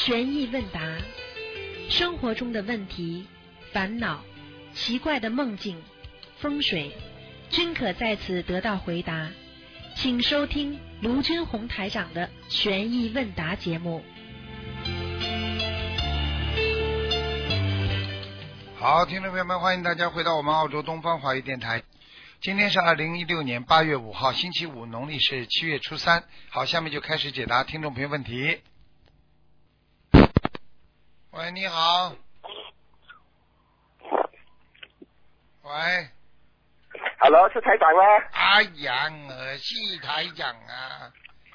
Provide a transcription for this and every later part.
悬疑问答，生活中的问题、烦恼、奇怪的梦境、风水，均可在此得到回答。请收听卢军红台长的悬疑问答节目。 好，听众朋友们，欢迎大家回到我们澳洲东方华语电台。今天是2016年8月5号，星期五，农历是7月初3。好，下面就开始解答听众朋友问题。喂，你好。喂。 Hello， 是台长吗？ 哎呀，我是台长啊。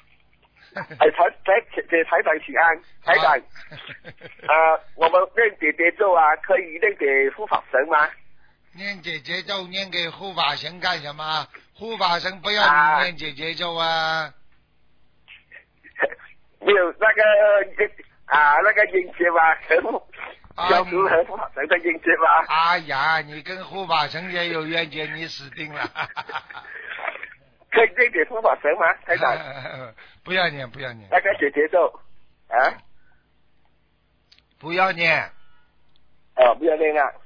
台长请安，台长。我们念姐姐咒啊，可以念给护法神吗？ 念姐姐咒念给护法神干什么？护法神不要你念姐姐咒啊。 没有那个音节吗？小猪和护法神的音节吗？ 哎呀，你跟护法神也有冤结，你死定了。 可以念给护法神吗，台长？ 不要念，不要念。 那个姐姐咒啊？ 不要念。 不要念啊。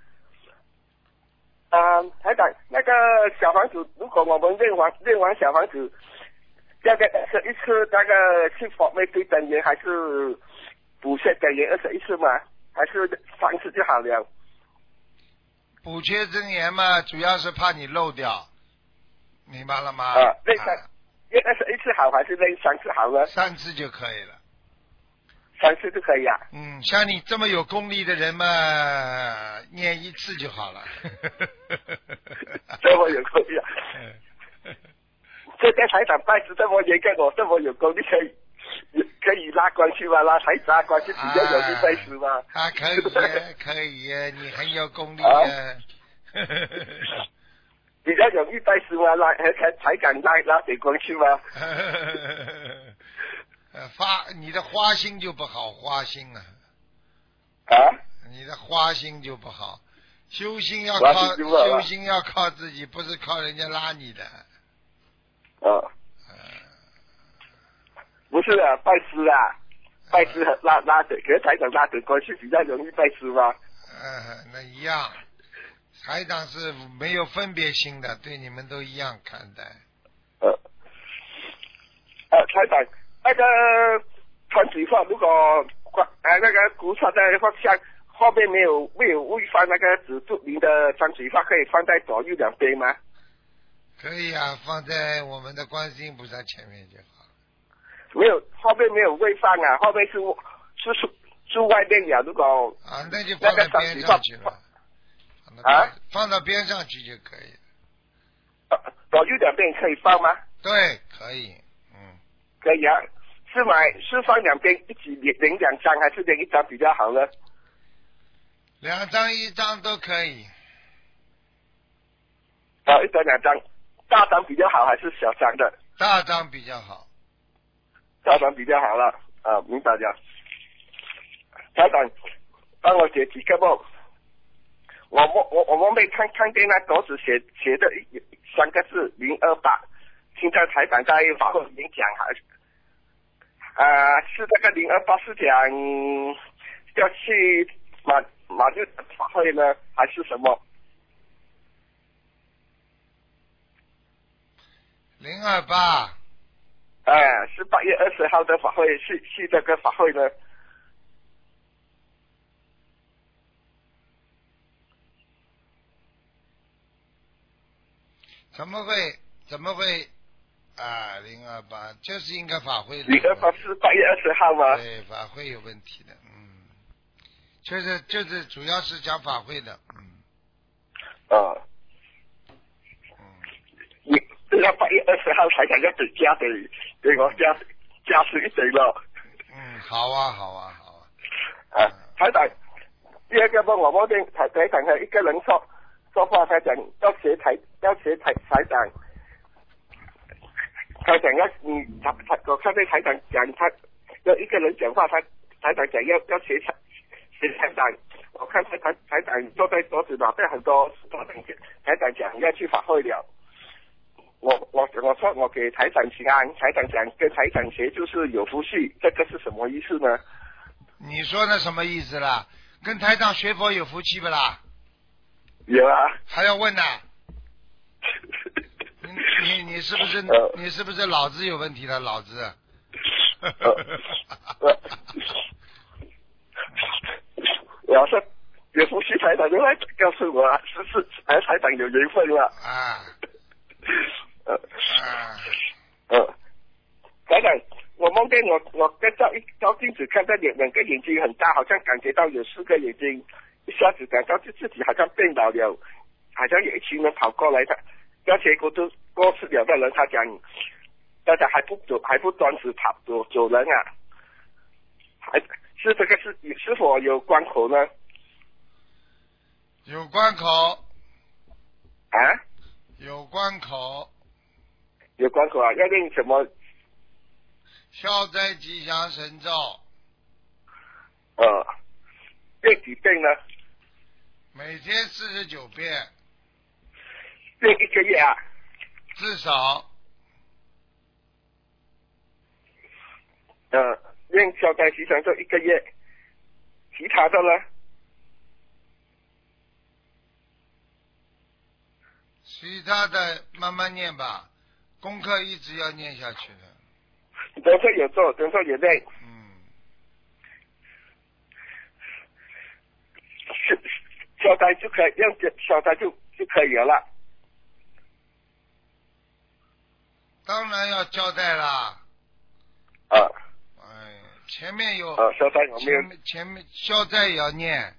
台长，那个小房子，如果我们练完小房子，这个21次那个去佛妹对真言，还是补缺真言21次吗？还是3次就好了？ 补缺真言嘛，主要是怕你漏掉，明白了吗？ 练21次好还是练3次好呢 ？3次就可以了。 3次就可以啊。 像你这么有功力的人嘛，念1次就好了。 这么有功力啊！这个台长拜师这么严格，我这么有功力，可以拉关系吗？拉关系比较容易拜师吗？ 可以可以，你很有功力啊。 比较容易拜师吗？才敢拉点关系吗？ 你的花心就不好，花心啊！你的花心就不好，修心要靠自己，不是靠人家拉你的。 不是啊，拜师啊，拜师拉给台长拉点关系比较容易拜师吗？ 那一样，台长是没有分别心的，对你们都一样看待。 台长。那个穿水放，如果那个古穿的方向后面没有未放那个指注明的穿水放，可以放在左右两边吗？ 可以啊，放在我们的观世音菩萨前面就好。 没有，后面没有未放啊，后面是外面呀。如果那就放在边上去了。放到边上去就可以了。 左右两边可以放吗？ 对，可以。 可以啊。是放两边一起连2张，还是连1张比较好呢 ？2张1张都可以。 1张2张，大张比较好还是小张的？ 大张比较好。 大张比较好了。明白了。台长，帮我解几个梦。我们没看见那桌子写的3个字028，现在台长在法会里面讲还是？是那个028是讲要去马六法会呢，还是什么 ？028。 是8月20号的法会，是这个法会呢？ 怎么会？028就是应该法会的。 028是8月20号吗？ 对，法会有问题的。就是主要是讲法会的。 你这个8月20号才想要给我加持一点了。 好啊。 台长，第2个梦我梦见台长和一个人说话，台长要学台长。台长我看见台长讲他要一个人讲话，台长讲要学台长。我看台长坐在桌子那边很多台长讲要去法会了。我说我给台长请安，台长讲跟台长学就是有福气，这个是什么意思呢？ 你说那什么意思啦？跟台长学佛有福气不啦？ 有啊。 还要问呢？你是不是你是不是脑子有问题了？脑子。 我说有福气台长就来告诉我，是台长有缘分了。 啊。 台长，我梦见我跟照镜子看到两个眼睛很大，好像感觉到有4个眼睛，一下子感到自己好像变老了，好像有一群人跑过来的，而且过世了的人，他讲大家还不端直走人啊，是这个是否有关口呢？ 有关口。 啊？ 有关口。 有关口啊？要念什么？ 消灾吉祥神咒。 念几遍呢？ 每天49遍。 念1个月啊？ 至少。 念消灾吉祥咒1个月，其他的呢？ 其他的慢慢念吧，功课一直要念下去的。 功课有做，功课有念。消灾就可以，用消灾就可以了。 当然要交代啦。前面有。 消灾我没有。 前面消灾也要念。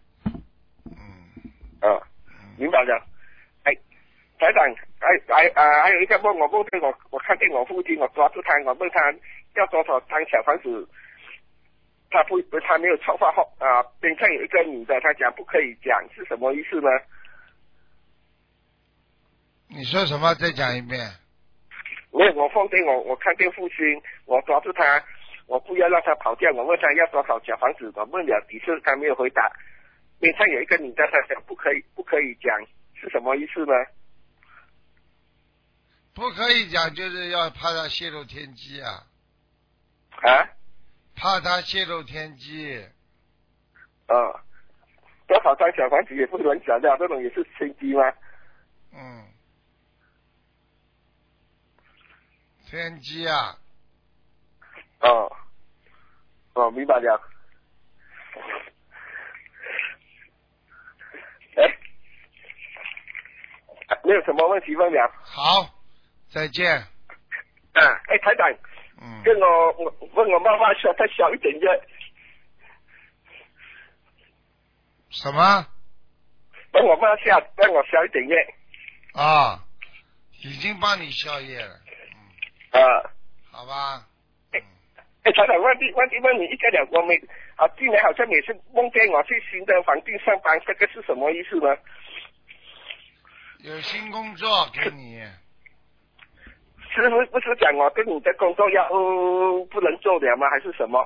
明白了。台长，还有一个梦，我梦见我看见我父亲，我抓住他，我问他要多少张小房子，他没有超发后边上有一个女的，他讲不可以讲，是什么意思呢？ 你说什么？再讲一遍。 我梦见我看见父亲，我抓住他，我不要让他跑掉，我问他要多少小房子，我问了几次他没有回答，边上有一个女的，他讲不可以讲，是什么意思呢？ 不可以讲，就是要怕他泄露天机啊！怕他泄露天机。 多少张小房子也不能讲的，这种也是天机吗？ 天机啊！ 明白了。没有什么问题问了。 好。再见。 台长，跟我问我妈妈说她小一点月。 什么？ 帮我小一点月。 已经帮你消业了。好吧。 台长，问你一个了，我今年好像每次梦见我去新的环境上班，这个是什么意思呢？ 有新工作给你。 师傅不是讲我跟你的工作要不能做了吗？还是什么？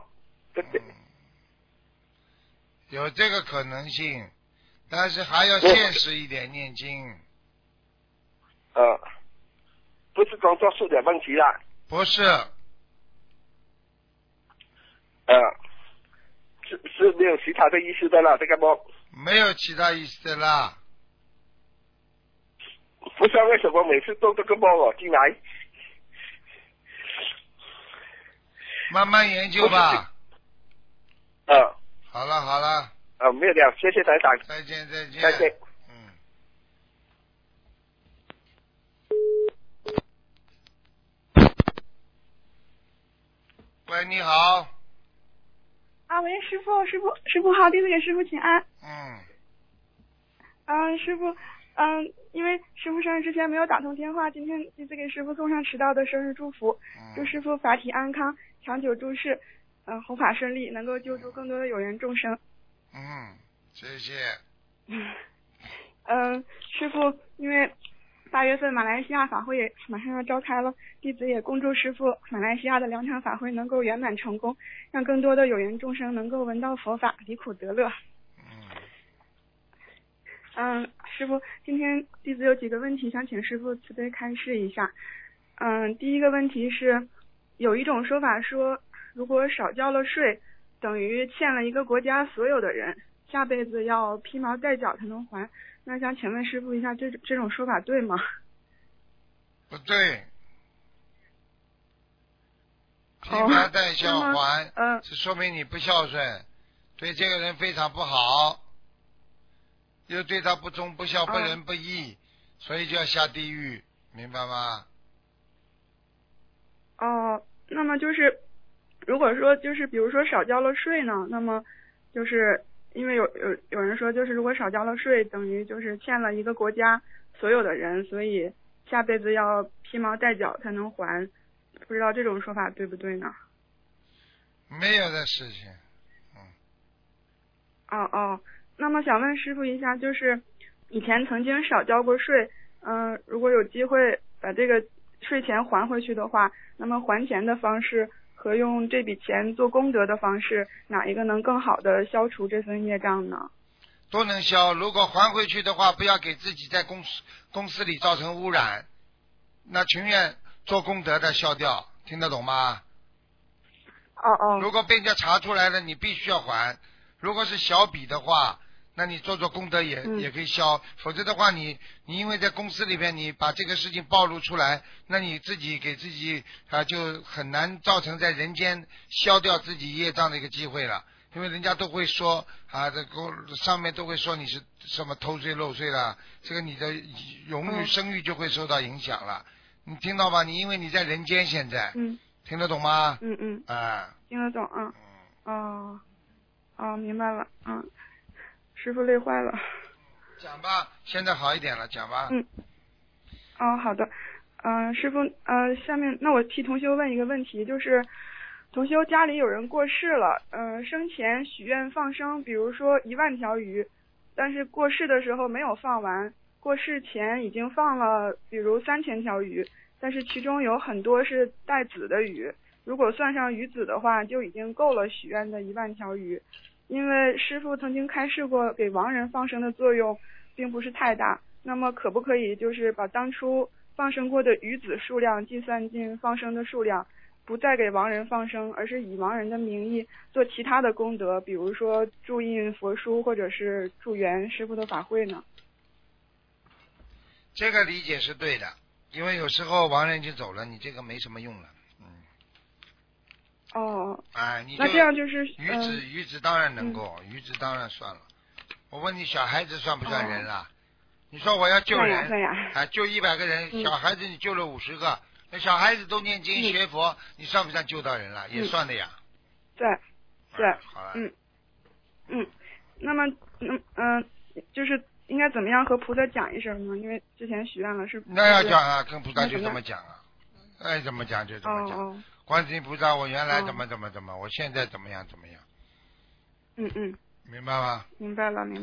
有这个可能性，但是还要现实一点念经。 不是工作出点问题啦。 不是。 是没有其他的意思的啦，这个梦。 没有其他意思的啦。 不知道为什么每次做这个梦进来。 慢慢研究吧。好了。 没有了，谢谢台长。 再见。 再见。 喂，你好。 喂，师傅好，弟子给师傅请安。师傅，因为师傅生日之前没有打通电话，今天弟子给师傅送上迟到的生日祝福，祝师傅法体安康，长久住世，弘法顺利，能够救助更多的有缘众生。 谢谢。 师傅，因为8月份马来西亚法会也马上要召开了，弟子也恭祝师傅马来西亚的2场法会能够圆满成功，让更多的有缘众生能够闻到佛法，离苦得乐。师傅，今天弟子有几个问题想请师傅慈悲开示一下。第一个问题是，有一种说法说，如果少交了税， 等于欠了一个国家所有的人，下辈子要披毛戴角才能还。那想请问师傅一下，这种说法对吗？ 不对，披毛戴角还，是说明你不孝顺，对这个人非常不好，又对他不忠不孝不仁不义，所以就要下地狱，明白吗？ 那么就是如果说就是比如说少交了税呢，那么就是因为有人说就是如果少交了税等于就是欠了一个国家所有的人，所以下辈子要披毛戴角才能还，不知道这种说法对不对呢？ 没有的事情。 那么想问师傅一下，就是以前曾经少交过税，如果有机会把这个税钱还回去的话，那么还钱的方式和用这笔钱做功德的方式，哪一个能更好的消除这份业障呢？ 都能消，如果还回去的话，不要给自己在公司里造成污染，那情愿做功德的消掉，听得懂吗？如果被人家查出来了，你必须要还。如果是小笔的话，那你做功德也可以消，否则的话你因为在公司里面你把这个事情暴露出来，那你自己给自己就很难造成在人间消掉自己业障的一个机会了，因为人家都会说这上面都会说你是什么偷税漏税了，这个你的荣誉声誉就会受到影响了，你听到吗？你因为你在人间现在，听得懂吗？ 听得懂明白了，师傅累坏了。 讲吧，现在好一点了，讲吧。 好的，师傅，下面那我替同修问一个问题，就是同修家里有人过世了，生前许愿放生，比如说10000条鱼，但是过世的时候没有放完，过世前已经放了比如3000条鱼，但是其中有很多是带籽的鱼，如果算上鱼籽的话，就已经够了许愿的10000条鱼。因为师父曾经开示过，给亡人放生的作用并不是太大，那么可不可以就是把当初放生过的鱼籽数量计算进放生的数量，不再给亡人放生，而是以亡人的名义做其他的功德，比如说注印佛书或者是助缘师父的法会呢？ 这个理解是对的，因为有时候亡人已经走了，你这个没什么用了。你那这样就是鱼子当然能够，鱼子当然算了。我问你，小孩子算不算人了？你说我要救人，救100个人，小孩子你救了50个，那小孩子都念经学佛，你算不算救到人了？也算的呀。 对， 好了。 那么就是应该怎么样和菩萨讲一声呢？因为之前许愿了是。 那要讲啊，跟菩萨就这么讲啊，爱怎么讲就怎么讲。观世音菩萨，我原来怎么，我现在怎么样。明白吗？ 明白了。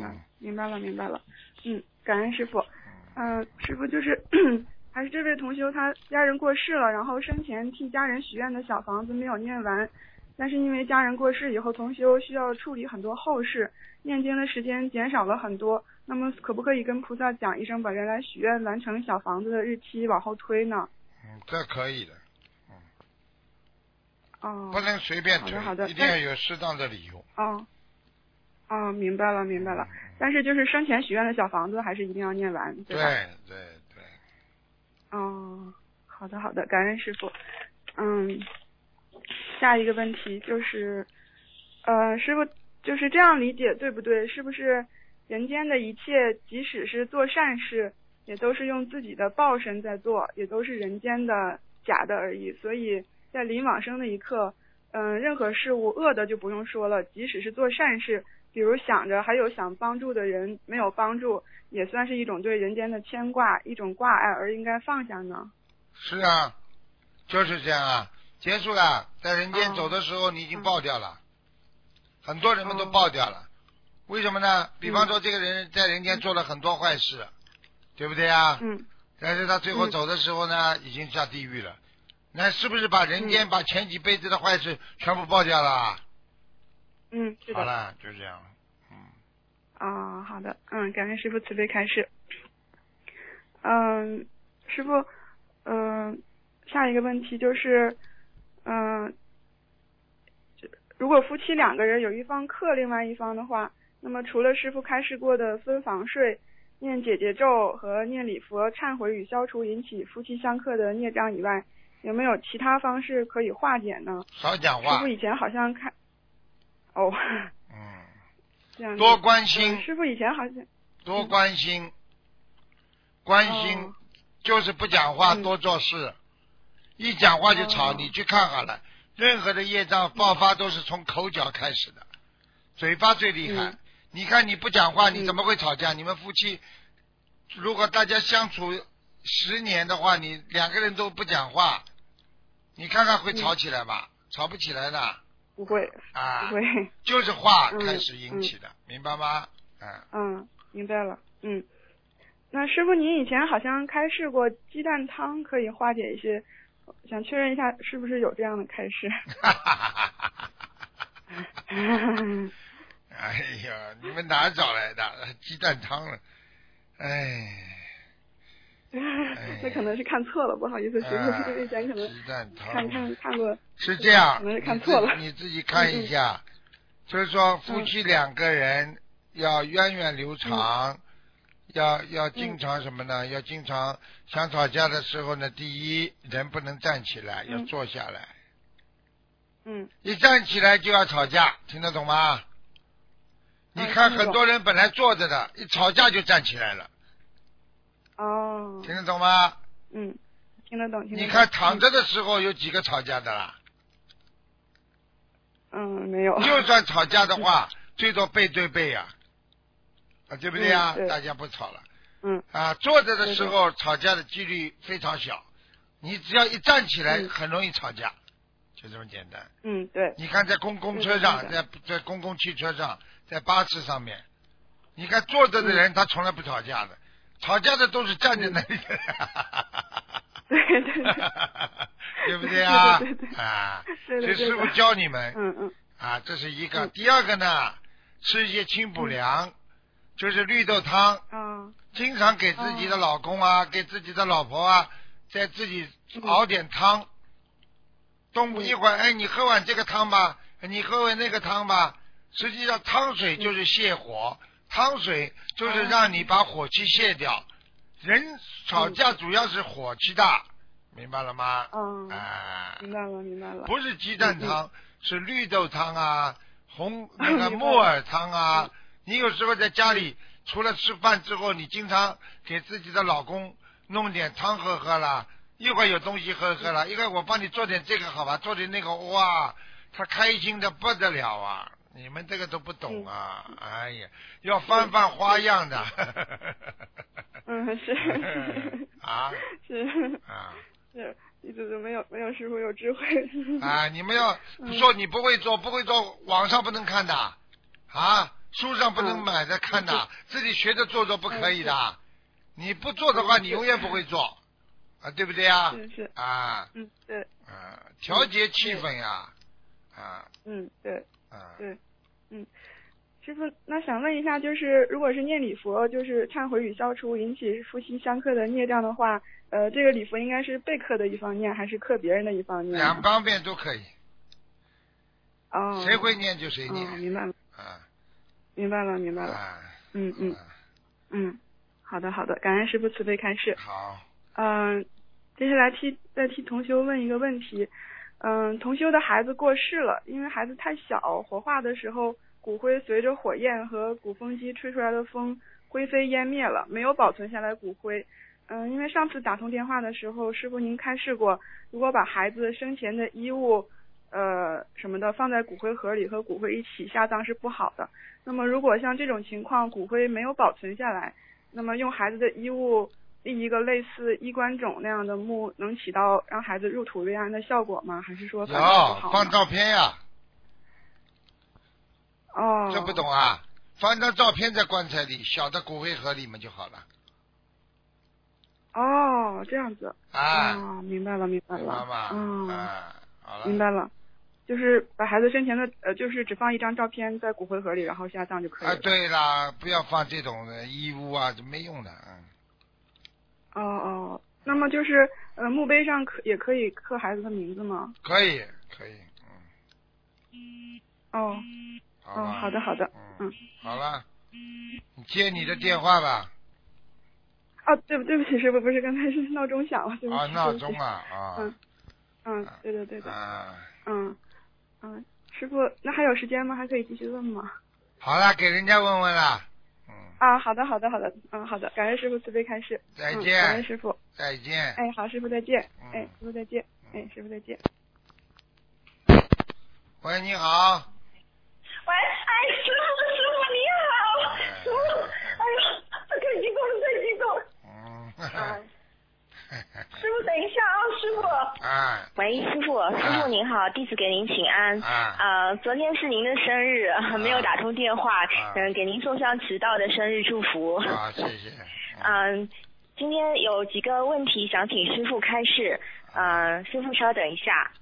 感恩师父。师父就是还是这位同修，他家人过世了，然后生前替家人许愿的小房子没有念完，但是因为家人过世以后，同修需要处理很多后事，念经的时间减少了很多。那么可不可以跟菩萨讲一声，把原来许愿完成小房子的日期往后推呢？ 这可以的。不能随便推， 好的， 一定要有适当的理由。 明白了。但是就是生前许愿的小房子还是一定要念完，对吧？ 对。 好的，感恩师父。下一个问题就是，师父就是这样理解对不对？是不是人间的一切，即使是做善事，也都是用自己的报身在做，也都是人间的假的而已，所以在临往生的一刻，任何事物恶的就不用说了，即使是做善事，比如想着还有想帮助的人没有帮助，也算是一种对人间的牵挂，一种挂碍，而应该放下呢？ 是啊，就是这样啊，结束了，在人间走的时候你已经爆掉了，很多人们都爆掉了，为什么呢？比方说这个人在人间做了很多坏事，对不对啊？但是他最后走的时候呢，已经下地狱了。那是不是把人间把前几辈子的坏事全部爆掉了？ 是的。 好了，就这样。 好的，感恩师父慈悲开示。师父，下一个问题就是， 如果夫妻2个人有一方克另外一方的话，那么除了师父开示过的分房睡、念解结咒和念礼佛忏悔与消除引起夫妻相克的孽障以外，有没有其他方式可以化解呢？ 少讲话。 师父以前好像看，哦，这样多关心。 师父以前好像多关心，关心就是不讲话，多做事。一讲话就吵，你去看好了。任何的业障爆发都是从口角开始的，嘴巴最厉害。你看你不讲话，你怎么会吵架？你们夫妻如果大家相处10年的话，你2个人都不讲话，你看看会吵起来吧？吵不起来的。 不会啊， 不会， 就是话开始引起的，明白吗？ 明白了。那师父您以前好像开示过鸡蛋汤可以化解一些，想确认一下是不是有这样的开示？ 哎呀，你们哪找来的鸡蛋汤了？ 那可能是看错了，不好意思，师父，以前可能鸡蛋汤看过。 是这样， 可能是看错了。 你自己看一下，就是说夫妻2个人要源远流长，要经常什么呢？要经常想吵架的时候呢，第一人不能站起来，要坐下来。一站起来就要吵架，听得懂吗？你看很多人本来坐着的，一吵架就站起来了。听得懂吗？ 听得懂。 你看躺着的时候有几个吵架的啦？ 没有。 就算吵架的话，最多背对背呀，对不对呀？大家不吵了。坐着的时候吵架的几率非常小，你只要一站起来，很容易吵架，就这么简单。 对。 你看在公共车上，在公共汽车上，在巴士上面，你看坐着的人他从来不吵架的，吵架的都是站在那里的。 对， 对不对啊？ 对。 这师傅教你们。这是一个。第二个呢，吃一些清补凉，就是绿豆汤。经常给自己的老公啊，给自己的老婆啊，在自己熬点汤。动一会儿，你喝碗这个汤吧，你喝碗那个汤吧。实际上汤水就是泻火，汤水就是让你把火气泄掉。人吵架主要是火气大，明白了吗？ 明白了。 不是鸡蛋汤，是绿豆汤啊，那个木耳汤啊。你有时候在家里除了吃饭之后，你经常给自己的老公弄点汤喝了，一会儿有东西喝了，一会儿我帮你做点这个好吧，做点那个，哇，他开心的不得了啊！你们这个都不懂啊！哎呀，要翻花样的。 是。 是， 一直都没有师傅有智慧。 你们要说你不会做，网上不能看的书上不能买着看的，自己学着做不可以的。你不做的话，你永远不会做对不对呀？ 是。对。 调节气氛呀。 对。师傅，那想问一下，就是如果是念礼佛，就是忏悔与消除引起夫妻相克的孽障的话，这个礼佛应该是被克的一方念，还是克别人的一方念 ？2方面都可以。谁会念就谁念。 明白了。明白了。好的，感恩师父慈悲开示。 好。 接下来再替同修问一个问题。同修的孩子过世了，因为孩子太小，火化的时候骨灰随着火焰和鼓风机吹出来的风灰飞烟灭了，没有保存下来骨灰。因为上次打通电话的时候，师父您开示过，如果把孩子生前的衣物什么的放在骨灰盒里和骨灰一起下葬是不好的。那么如果像这种情况骨灰没有保存下来，那么用孩子的衣物立一个类似衣冠冢那样的墓，能起到让孩子入土为安的效果吗？还是说放照片呀？这不懂啊？放张照片在棺材里，小的骨灰盒里面就好了。 这样子。明白了。 好了。 明白了。就是把孩子生前的就是只放一张照片在骨灰盒里，然后下葬就可以了。 对啦，不要放这种衣物就没用的。 那么就是墓碑上也可以刻孩子的名字吗？ 可以。 哦。 好吧。 好的好的。 好了，你接你的电话吧。 对不起师傅，不是刚才是闹钟响了，对不起。 闹钟啊。 对的对的。 啊。 师傅，那还有时间吗？还可以继续问吗？ 好了，给人家问问了。 好的。好的，感恩师傅慈悲开示。 再见。 感恩师傅。 再见。 好，师傅再见。师傅再见。师傅再见。 喂，你好。 喂，师傅你好。师傅，太激动了。师傅等一下啊，师傅。喂，师傅您好，弟子给您请安。昨天是您的生日，没有打通电话，给您送上迟到的生日祝福。 谢谢。 今天有几个问题想请师傅开示，师傅稍等一下。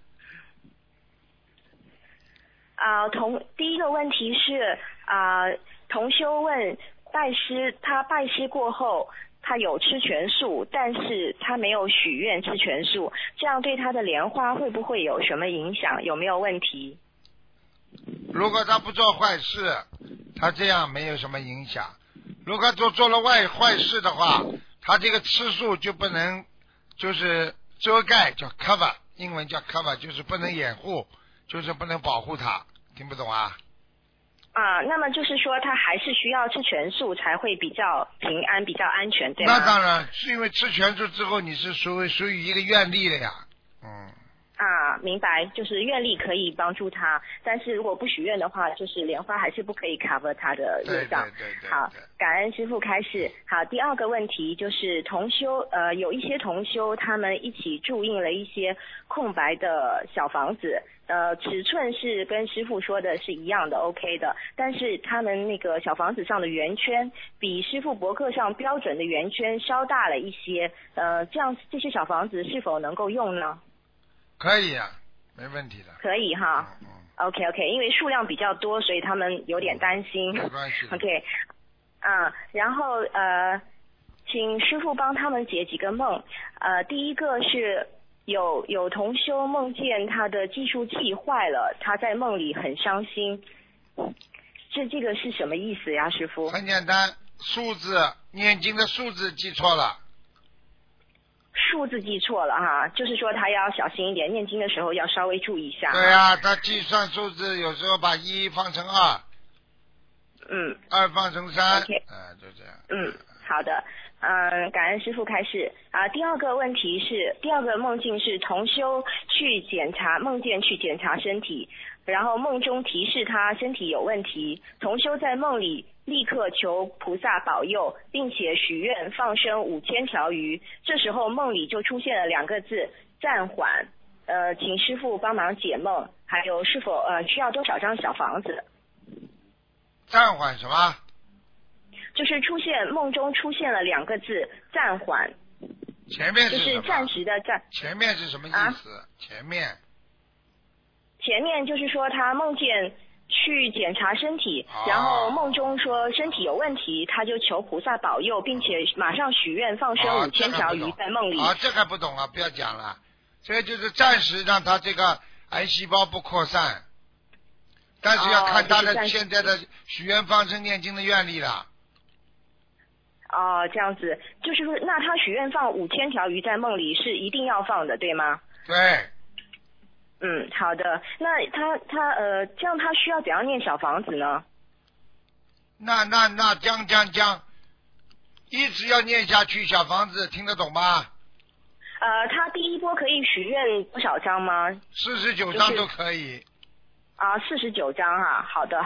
第一个问题是同修问他拜师过后，他有吃全素，但是他没有许愿吃全素，这样对他的莲花会不会有什么影响？有没有问题？ 如果他不做坏事，他这样没有什么影响。如果做了坏事的话，他这个吃素就不能就是遮盖，叫 cover， 英文叫 cover， 就是不能掩护，就是不能保护他。听不懂啊？ 那么就是说他还是需要吃全素才会比较平安比较安全，对吗？ 那当然是因为吃全素之后你是属于一个愿力了呀。 明白，就是愿力可以帮助他，但是如果不许愿的话，就是莲花还是不可以 cover 他的业障。 对。 好，感恩师父开示。好，第二个问题就是同修，有一些同修他们一起注印了一些空白的小房子，尺寸是跟师父说的是一样的 OK 的，但是他们那个小房子上的圆圈比师父博客上标准的圆圈稍大了一些，这样这些小房子是否能够用呢？ 可以啊，没问题的。 可以哈。OK， 因为数量比较多，所以他们有点担心。 没关系。 OK， 然后请师父帮他们解几个梦。第一个是有同修梦见他的计数器坏了，他在梦里很伤心。这个是什么意思呀，师父？ 很简单，数字念经的数字记错了。 数字记错了哈，就是说他要小心一点，念经的时候要稍微注意一下。 对啊，他计算数字有时候把1放成2。2放成3。 OK。 就这样。 好的。感恩师父开示。第二个梦境是同修梦见去检查身体，然后梦中提示他身体有问题，同修在梦里立刻求菩萨保佑，并且许愿放生5000条鱼。这时候梦里就出现了2个字暂缓。请师父帮忙解梦，还有是否需要多少张小房子？ 暂缓什么？ 就是梦中出现了2个字暂缓。 前面是什么？ 就是暂时的暂。 前面是什么意思？前面就是说他梦见去检查身体，然后梦中说身体有问题，他就求菩萨保佑，并且马上许愿放生5000条鱼在梦里。 这个不懂了，不要讲了。这个就是暂时让他这个癌细胞不扩散，但是要看他的现在的许愿放生念经的愿力了。 这样子，就是说，那他许愿放5000条鱼在梦里是一定要放的，对吗？ 对。 好的。那他这样他需要怎样念小房子呢？ 那将一直要念下去，小房子听得懂吗？ 他第一波可以许愿多少张吗 ？49张都可以。 49张哈。好的。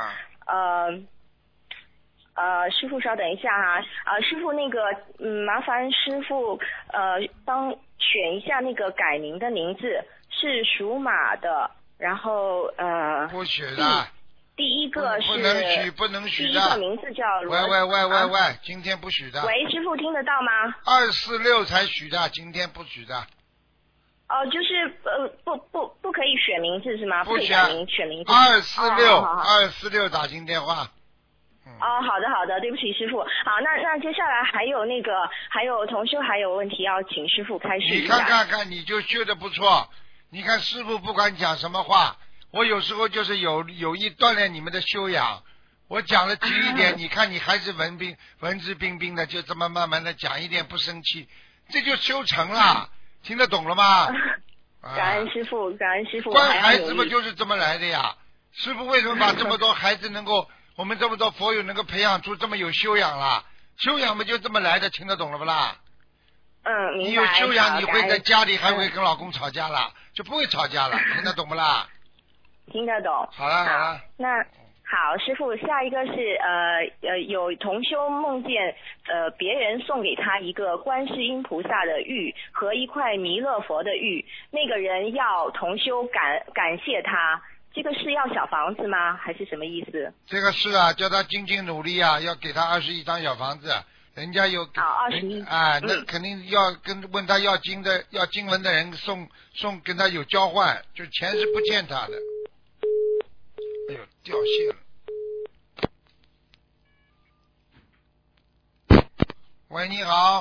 师父稍等一下哈。师父那个麻烦师父帮选一下那个改名的名字，是属马的，然后不许的。 第一个是不能许的。 第一个名字叫喂，今天不许的。 喂，师父听得到吗 ？246才许的，今天不许的。 就是不可以选名字是吗？ 不许选名字。 246打进电话。 好的，对不起师父。好，那接下来还有同修还有问题要请师父开示一下。 你看，你就修得不错。你看师父不管讲什么话， 我有时候就是有意锻炼你们的修养。我讲了急一点，你看你还是文质彬彬的，就这么慢慢的讲一点，不生气，这就修成了。听得懂了吗？ 感恩师父，感恩师父。 乖孩子们就是这么来的呀。师父为什么把这么多孩子能够，我们这么多佛友能够培养出这么有修养啦？修养嘛就这么来的，听得懂了不啦？ 明白。 你有修养，你会在家里还会跟老公吵架了，就不会吵架了，听得懂不啦？ 听得懂。 好了。 那好，师父，下一个是有同修梦见别人送给他一个观世音菩萨的玉和一块弥勒佛的玉，那个人要同修感谢他，这个是要小房子吗？还是什么意思？ 这个是啊，叫他精进努力啊，要给他21张小房子，人家有 21 那肯定要问他要经文的人送跟他有交换，就钱是不欠他的。哎呦，掉线了。喂，你好。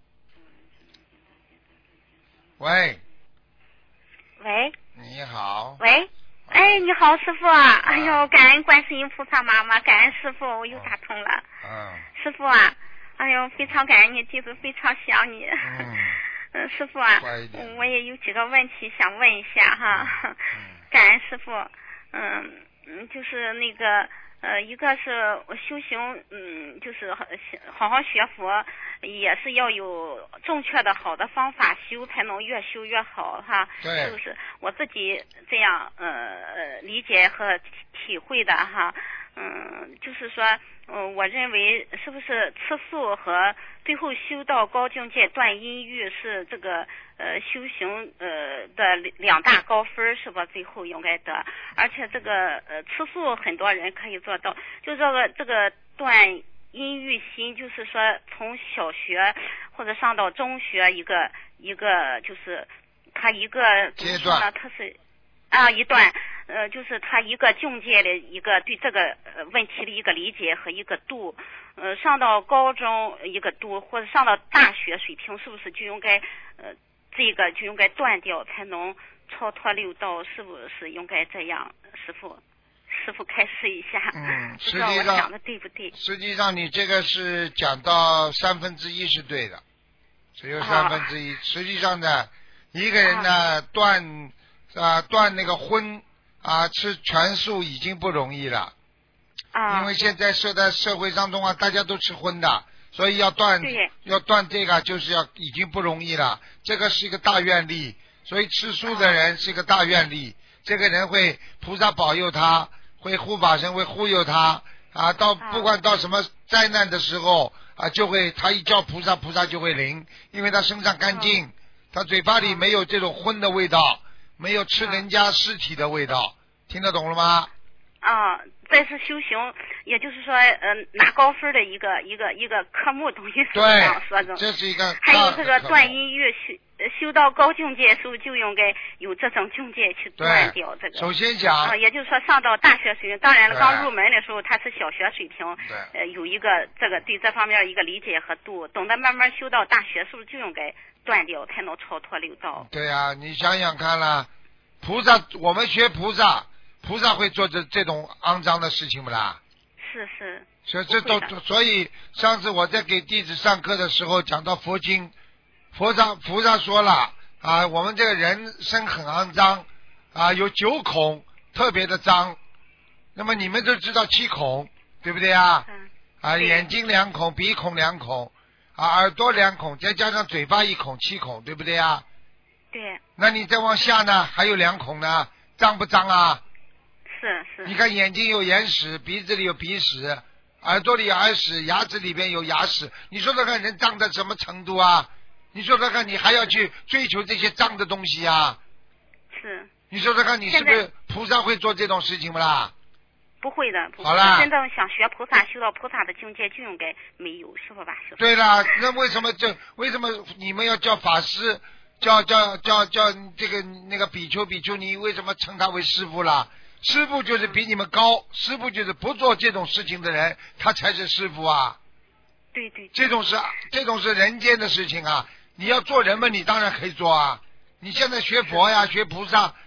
喂。 喂。 你好。 喂。哎，你好，师傅啊！哎呦，感恩观世音菩萨妈妈，感恩师傅，我又打通了。师傅啊，哎呦，非常感恩你，弟子非常想你。师傅啊，我也有几个问题想问一下哈。感恩师傅。就是那个一个是修行，就是好好学佛，也是要有正确的好的方法修，才能越修越好哈。 对， 是不是我自己这样理解和体会的哈？就是说，我认为是不是吃素和最后修到高境界断阴郁是这个修行的2大高分是吧？最后应该得，而且这个吃素很多人可以做到，就这个断阴郁心，就是说从小学或者上到中学一个就是他一个阶段， 他是一段就是他一个境界的一个对这个问题的一个理解和一个度，上到高中一个度，或者上到大学水平，是不是就应该这个就应该断掉，才能超脱六道？是不是应该这样？师傅开示一下。 实际上我讲的对不对？ 实际上你这个是讲到1/3是对的，只有1/3。实际上呢，一个人呢断那个荤吃全素已经不容易了。因为现在在社会当中大家都吃荤的，所以要断这个就是已经不容易了。这个是一个大愿力，所以吃素的人是一个大愿力。这个人会菩萨保佑他，会护法神会护佑他不管到什么灾难的时候就会他一叫菩萨就会灵，因为他身上干净，他嘴巴里没有这种荤的味道，没有吃人家尸体的味道，听得懂了吗？ 这是修行，也就是说拿高分的一个科目，东西是这样说的。 这是一个。 还有这个断阴郁修到高境界时候，就应该有这种境界去断掉这个。 首先讲也就是说上到大学水平，当然了，刚入门的时候他是小学水平，有一个这个对这方面一个理解和度，等到慢慢修到大学，是不是就应该断掉，才能超脱六道？对啊，你想想看啦，我们学菩萨会做这种肮脏的事情不啦？ 是。 所以上次我在给弟子上课的时候讲到佛经，菩萨说了我们这个人身很肮脏有9孔特别的脏，那么你们都知道7孔对不对眼睛2孔，鼻孔2孔耳朵2孔，再加上嘴巴1孔，7孔对不对对。 那你再往下呢还有2孔呢，脏不脏是。 你看眼睛有眼屎，鼻子里有鼻屎，耳朵里有耳屎，牙齿里边有牙屎，你说说看人脏到什么程度你说说看你还要去追求这些脏的东西是。 你说说看你是不是菩萨会做这种事情不啦？ 不会的。 好了， 真正想学菩萨修到菩萨的境界就应该没有，是吧？师父。 对了，那为什么你们要叫法师，叫这个那个比丘尼，为什么称他为师父啦？师父就是比你们高，师父就是不做这种事情的人，他才是师父对。 这种是人间的事情你要做人们，你当然可以做你现在学佛学菩萨，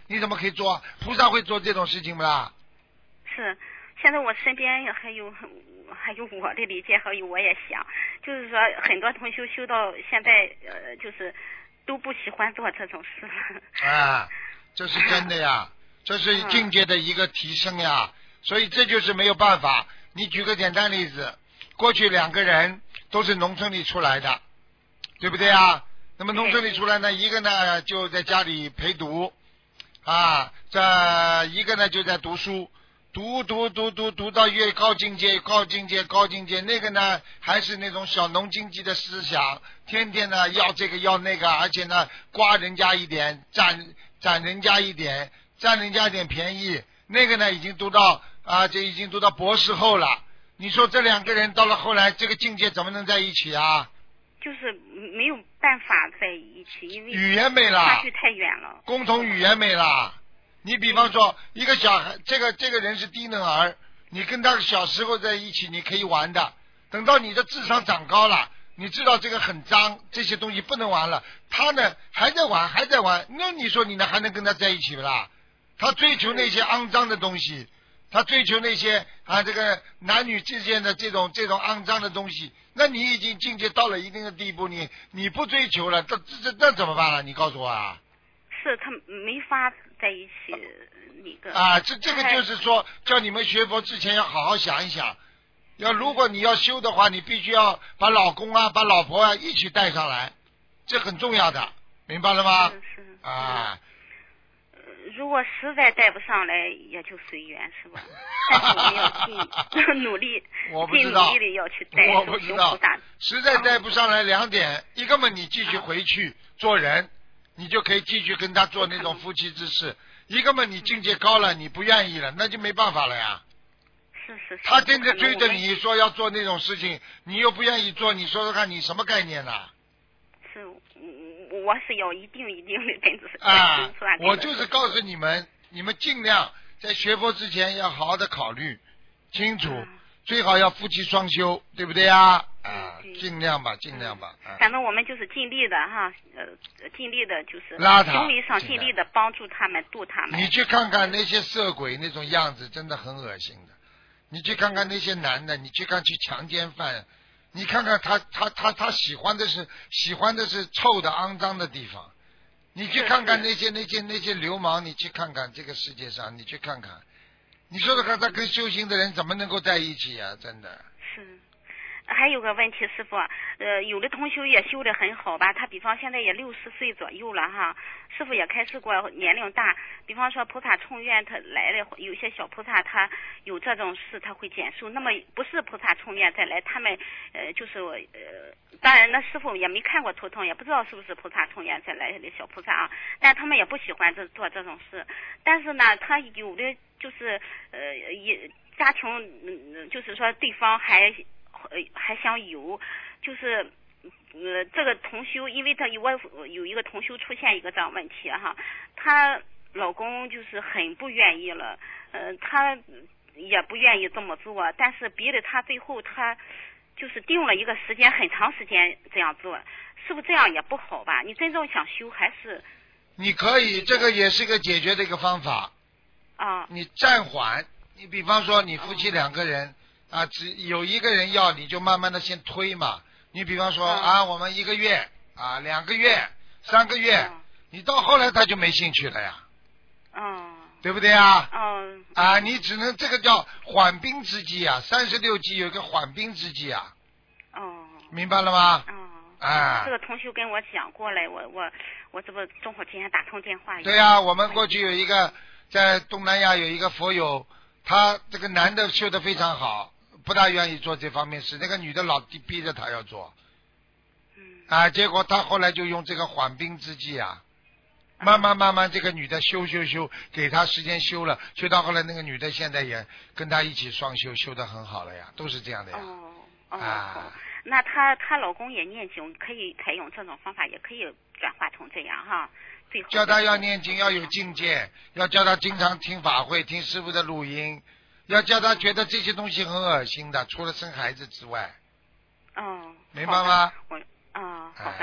你怎么可以做？菩萨会做这种事情不啦？ 是，现在我身边还有我的理解，还有我也想，就是说很多同修修到现在就是都不喜欢做这种事了。 啊，这是真的呀，这是境界的一个提升呀，所以这就是没有办法。你举个简单例子，过去2个人都是农村里出来的，对不对啊？那么农村里出来呢，一个呢就在家里陪读啊，这一个呢就在读书，读到越高境界，那个呢还是那种小农经济的思想，天天呢要这个要那个，而且呢刮人家一点，占人家一点，占人家一点便宜。那个呢已经读到这已经读到博士后了。你说这2个人到了后来，这个境界怎么能在一起啊？ 就是没有办法在一起，因为语言没了， 差距太远了， 共同语言没了。你比方说一个小孩，这个人是低能儿，你跟他小时候在一起你可以玩的，等到你的智商长高了，你知道这个很脏，这些东西不能玩了，他呢还在玩，那你说你呢还能跟他在一起不啦？他追求那些肮脏的东西，他追求那些这个男女之间的这种肮脏的东西，那你已经境界到了一定的地步，你不追求了，这怎么办了？你告诉我啊。 是他没法在一起那个这个就是说，叫你们学佛之前要好好想一想，如果你要修的话，你必须要把老公把老婆一起带上来，这很重要的，明白了吗？ 是如果实在带不上来，也就随缘，是吧？但是我们要尽努力，尽努力的要去带。 我不知道，实在带不上来2点，一个嘛，你继续回去做人，你就可以继续跟他做那种夫妻之事；一个嘛，你境界高了，你不愿意了，那就没办法了呀。 是。 他真的追着你说要做那种事情，你又不愿意做，你说说看，你什么概念呢？ 是。我是要一定的跟着我就是告诉你们尽量在学佛之前要好好的考虑清楚，最好要夫妻双修，对不对啊？尽量吧。 反正我们就是尽力的哈，尽力的就是行为上尽力的帮助他们，度他们。 你去看看那些色鬼那种样子，真的很恶心的。你去看看那些男的，你去强奸犯。你看看他喜欢的是臭的肮脏的地方，你去看看那些流氓，你去看看这个世界上，你去看看，你说说看，他跟修行的人怎么能够在一起啊？真的是。还有个问题，师傅，有的同修也修得很好吧？他比方现在也60岁左右了哈，师傅也开示过，年龄大，比方说菩萨冲愿他来了，有些小菩萨他有这种事他会减寿，那么不是菩萨冲愿再来，他们就是当然那师傅也没看过图腾，也不知道是不是菩萨冲愿再来的小菩萨啊，但他们也不喜欢做这种事，但是呢，他有的就是家庭就是说对方还想有，就是这个同修，因为他有一个同修出现一个这样问题哈，她老公就是很不愿意了，她也不愿意这么做，但是逼得她最后她就是定了一个时间，很长时间这样做，是不是这样也不好吧？你真正想修还是？ 你可以，这个也是个解决的一个方法。你暂缓，你比方说你夫妻2个人。只有一个人要，你就慢慢的先推嘛。你比方说我们1个月2个月3个月，你到后来他就没兴趣了呀。对不对啊？你只能这个叫缓兵之计啊，36计有一个缓兵之计啊。明白了吗？ 这个同学跟我讲过来，我这不正好今天打通电话。 对啊，我们过去有一个在东南亚有一个佛友，他这个男的修得非常好。不大愿意做这方面事，那个女的老逼着他要做，结果他后来就用这个缓兵之计慢慢这个女的修，给他时间修了，修到后来那个女的现在也跟他一起双修，修得很好了呀，都是这样的呀。 那她老公也念经，可以采用这种方法，也可以转化成这样哈。 叫他要念经，要有境界，要叫他经常听法会，听师父的录音。要叫他觉得这些东西很恶心的，除了生孩子之外。 哦， 明白吗？ 好的。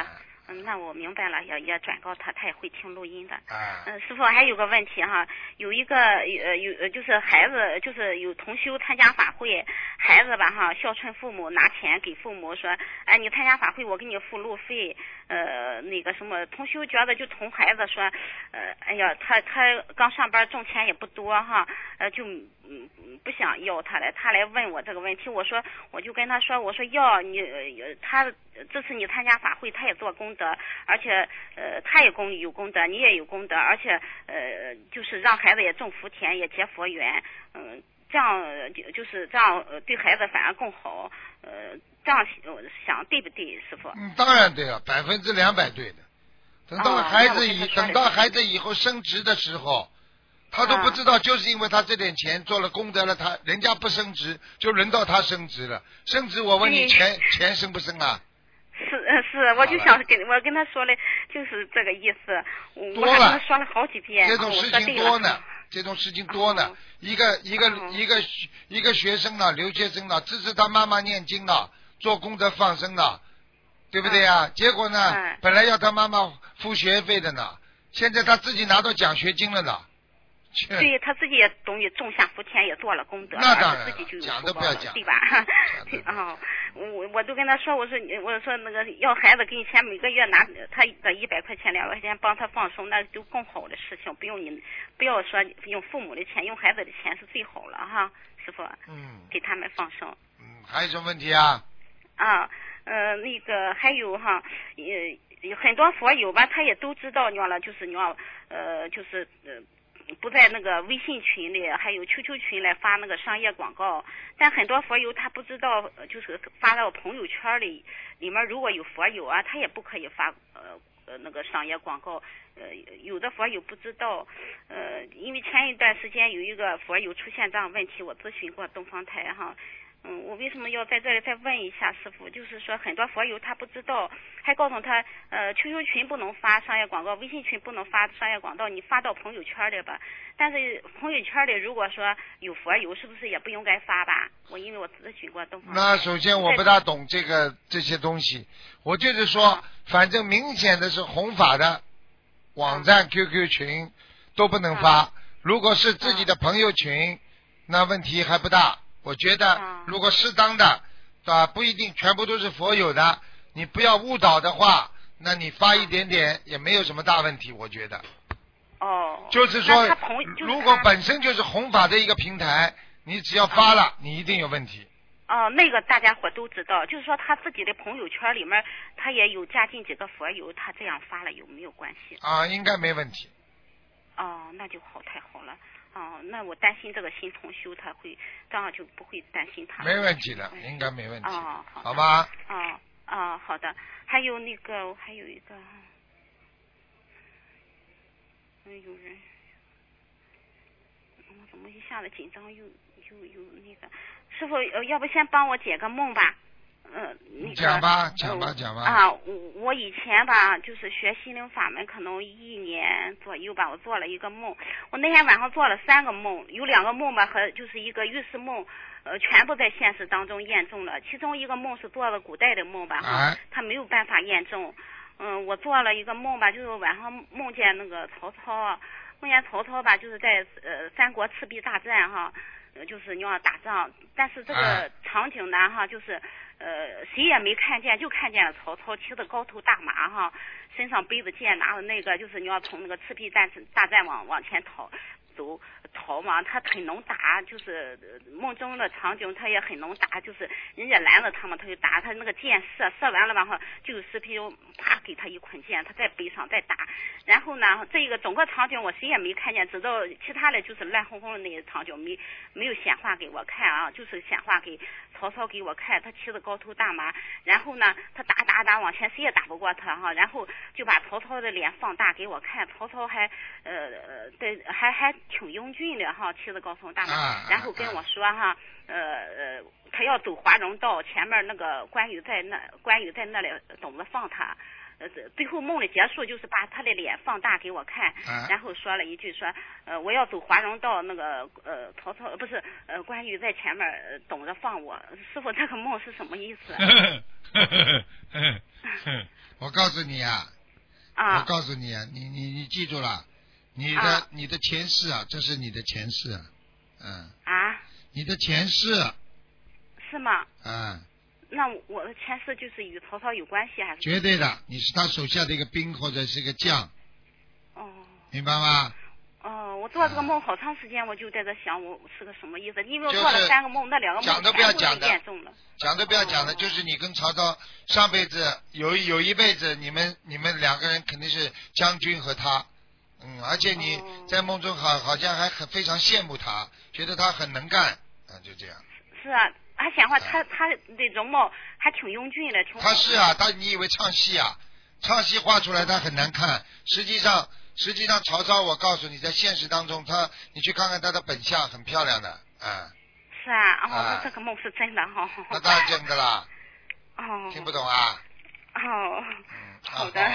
那我明白了，也转告他，他也会听录音的。 啊。 师傅还有个问题哈，有一个就是孩子，就是有同修参加法会，孩子吧哈，孝顺父母，拿钱给父母说，哎，你参加法会我给你付路费，那个什么，同修觉得就同孩子说，哎呀，他刚上班挣钱也不多哈，就不想要他了，他来问我这个问题，我就跟他说，我说要你他这次你参加法会，他也做功德，而且他也有功德，你也有功德，而且就是让孩子也种福田，也结佛缘，这样就是这样对孩子反而更好，这样想对不对，师傅？ 当然对了，200%对的。等到孩子以后升职的时候，他都不知道，就是因为他这点钱做了功德了，人家不升职，就轮到他升职了。升职，我问你，钱升不升啊？ 是，我就想跟他说嘞，就是这个意思。我还跟他说了好几遍。 这种事情多呢，这种事情多呢。一个学生呢，留学生呢，支持他妈妈念经呢，做功德放生呢，对不对呀？结果呢，本来要他妈妈付学费的呢，现在他自己拿到奖学金了呢。 对，他自己也等于种下福田，也做了功德， 那当然， 自己就有讲都不要讲， 对吧？我都跟他说，我说那个要孩子给你钱，每个月拿他的100块钱、200块钱帮他放生，那就更好的事情，不要说用父母的钱，用孩子的钱是最好了哈，师傅。给他们放生。 还有什么问题啊？ 那个还有哈，很多佛友吧，他也都知道你了，就是你要不在那个微信群里，还有 QQ 群来发那个商业广告，但很多佛友他不知道，就是发到朋友圈里面如果有佛友啊，他也不可以发那个商业广告。有的佛友不知道，因为前一段时间有一个佛友出现这样问题，我咨询过东方台哈。我为什么要在这里再问一下师傅？就是说很多佛友他不知道，还告诉他QQ 群不能发商业广告，微信群不能发商业广告，你发到朋友圈里吧。但是朋友圈里如果说有佛友，是不是也不应该发吧？因为我咨询过东方。 那首先我不大懂这些东西，我就是说，反正明显的是弘法的网站 QQ 群都不能发，如果是自己的朋友群，那问题还不大。我觉得如果适当的不一定全部都是佛友的，你不要误导的话，那你发一点点也没有什么大问题，我觉得。就是说如果本身就是弘法的一个平台，你只要发了，你一定有问题。 那个大家伙都知道，就是说他自己的朋友圈里面他也有加进几个佛友，他这样发了有没有关系？ 应该没问题。 那就好，太好了。那我担心这个新同修他会，这样就不会担心他。 没问题的，应该没问题。好吧。 好的。还有一个，有人，我怎么一下子紧张又那个？师傅，要不先帮我解个梦吧？ 讲吧。 我以前吧，就是学心灵法门，可能1年左右吧，我做了一个梦。我那天晚上做了3个梦，有2个梦吧，和就是一个预示梦，全部在现实当中验证了。其中一个梦是做了古代的梦吧，它没有办法验证。我做了一个梦吧，就是晚上梦见那个曹操吧，就是在三国赤壁大战哈。就是你要打仗，但是这个场景呢哈，就是谁也没看见，就看见了曹操骑着高头大马哈，身上背着剑，拿着那个就是你要从那个赤壁大战往前逃嘛，他很能打，就是梦中的场景他也很能打，就是人家拦着他嘛，他就打，他那个箭射完了吧哈，就有士兵啪给他一捆箭，他再背上再打，然后呢这个整个场景我谁也没看见，直到其他的就是乱哄哄的那个场景没有显化给我看啊，就是显化给曹操给我看，他骑着高头大马，然后呢他打往前谁也打不过他哈，然后就把曹操的脸放大给我看，曹操还还挺英俊的哈，骑着高头大马，然后跟我说哈，他要走华容道，前面那个关羽在那里等着放他， 最后梦的结束就是把他的脸放大给我看，然后说了一句说我要走华容道，那个曹操不是关羽在前面等着放我。师傅，这个梦是什么意思？ 我告诉你啊，我告诉你啊，你记住了，你的前世啊，这是你的前世，你的前世是吗？那我的前世就是与曹操有关系还是？ 绝对的，你是他手下的一个兵或者是一个将。明白吗？ 我做这个梦好长时间，我就在这想我是个什么意思，因为我做了3个梦，那2个梦讲都不要讲的， 严重了。 讲都不要讲的，就是你跟曹操上辈子有一辈子，你们2个人肯定是将军和他，而且你在梦中好像还非常羡慕他，觉得他很能干，就这样。 是啊，还显化他的容貌还挺英俊的，挺。 他是啊，你以为唱戏啊？唱戏画出来他很难看，实际上曹操，我告诉你，在现实当中，你去看看他的本相，很漂亮的， 是啊，这个梦是真的哈。 那当然真的啦。听不懂啊？ 好的。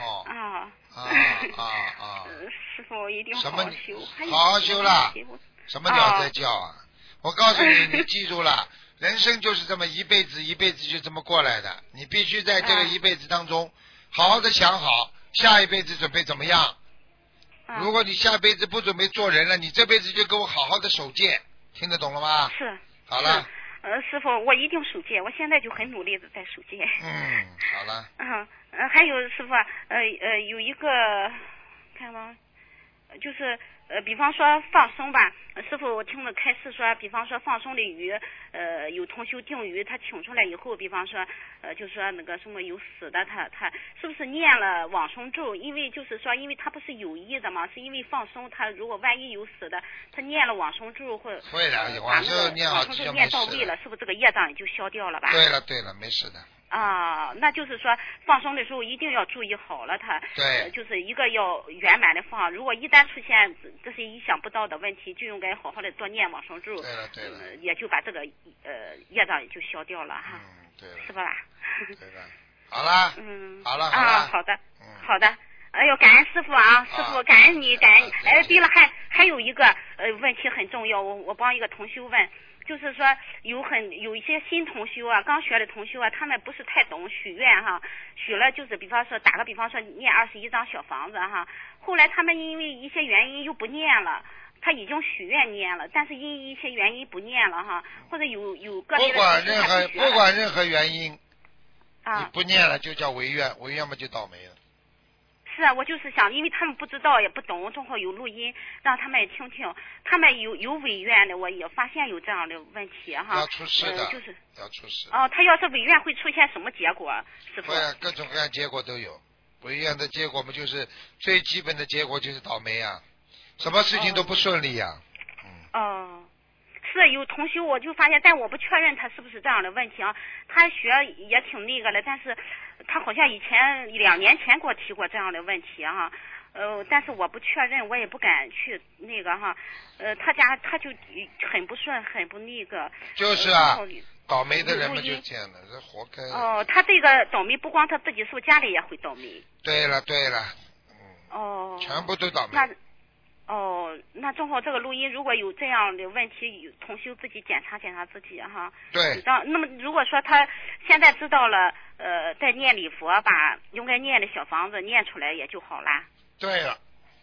师傅，我一定好好修。 好好修啦！什么鸟在叫啊？我告诉你，你记住了，人生就是这么一辈子就这么过来的，你必须在这个一辈子当中，好好的想好下一辈子准备怎么样。如果你下辈子不准备做人了，你这辈子就给我好好的守戒，听得懂了吗？ 是。 好了。 师傅，我一定守戒，我现在就很努力的在守戒。 好了。 还有师傅，有一个，看吗？就是比方说放生吧，师傅我听了开示说，比方说放生的鱼，有同修定鱼，他请出来以后，比方说就说那个什么有死的，他是不是念了往生咒？因为就是说，因为他不是有意的嘛，是因为放生，他如果万一有死的，他念了往生咒会的，往生咒念到位了，是不是这个业障也就消掉了吧？ 对了，没事的。 那就是说放生的时候一定要注意好了， 对， 就是一个要圆满的放，如果一旦出现这些意想不到的问题，就应该好好的多念往生咒， 对了， 也就把这个业障也就消掉了哈， 对了， 是吧？ 对的，好了，好了， 好的，哎呦，感恩师傅啊，师傅感恩你，感恩。哎，对了，还有一个问题很重要，我帮一个同修问。就是说有一些新同修啊，刚学的同修啊，他们不是太懂许愿哈，许了就是比方说打个比方说念21张小房子哈，后来他们因为一些原因又不念了，他已经许愿念了，但是因一些原因不念了哈，或者有个别的不管任何原因，你不念了就叫违愿，违愿嘛就倒霉了。 是啊，我就是想，因为他们不知道也不懂，正好有录音，让他们也听听。他们有违愿的，我也发现有这样的问题哈。 要出事的， 就是要出事。 他要是违愿会出现什么结果？师傅？ 各种各样结果都有。违愿的结果嘛，就是最基本的结果就是倒霉啊，什么事情都不顺利呀。 是有同学，我就发现，但我不确认他是不是这样的问题啊。他学也挺那个的，但是他好像以前2年前给我提过这样的问题哈。但是我不确认，我也不敢去那个哈。他就很不顺，很不那个。 就是啊，倒霉的人们就这样的，这活该。 他这个倒霉不光他自己受，家里也会倒霉。 对了，全部都倒霉。 那正好这个录音如果有这样的问题，同修自己检查检查自己哈。 对。 那么如果说他现在知道了，在念礼佛，把应该念的小房子念出来也就好啦。 对了。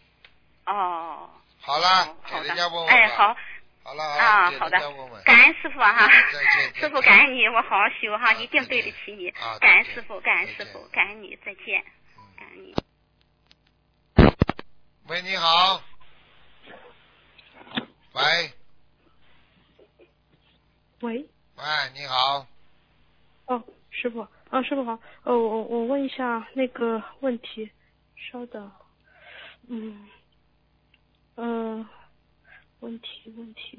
好了， 好的。 人家问问哎，好。 好了好的。感恩师傅哈。 再见。 师傅感恩你，我好好修哈，一定对得起你。感恩师傅，感恩师傅，感恩你，再见。感恩你。 喂，你好。喂，你好。 师傅，师傅好，我问一下那个问题，稍等，问题，问题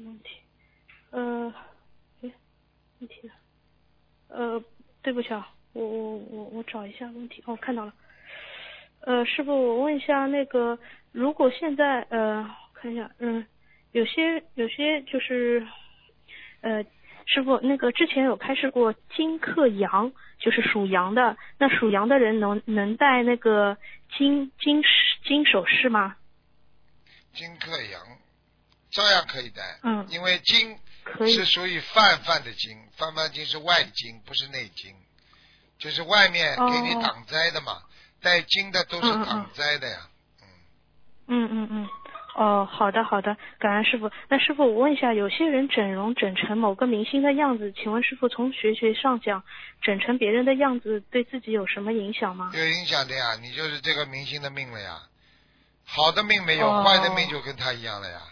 呢？对不起啊，我找一下问题，看到了，师傅，我问一下那个，如果现在看一下，有些就是师傅，那个之前有开示过金克阳，就是属羊的，那属羊的人能戴那个金首饰吗？ 金克阳照样可以戴，因为金可以是属于泛的金，泛金是外金，不是内金，就是外面给你挡灾的嘛，带金的都是挡灾的呀。 好的，感恩师傅。那师傅，我问一下，有些人整容整成某个明星的样子，请问师傅，从学上讲，整成别人的样子对自己有什么影响吗？ 有影响的呀，你就是这个明星的命了呀。好的命没有，坏的命就跟他一样了呀。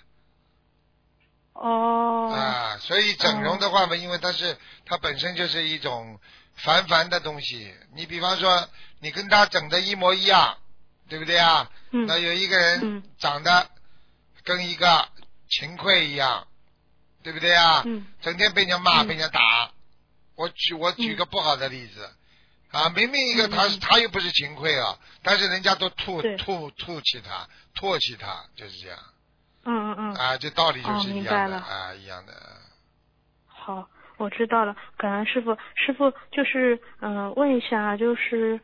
所以整容的话嘛，因为它本身就是一种凡的东西。你比方说，你跟他整的一模一样，对不对啊？那有一个人长得跟一个秦桧一样，对不对啊？整天被人家骂，被人家打。我举个不好的例子啊，明明一个他又不是秦桧啊，但是人家都唾弃他，就是这样。这道理就是一样的一样的。 好，我知道了，感恩师傅。师傅就是问一下，就是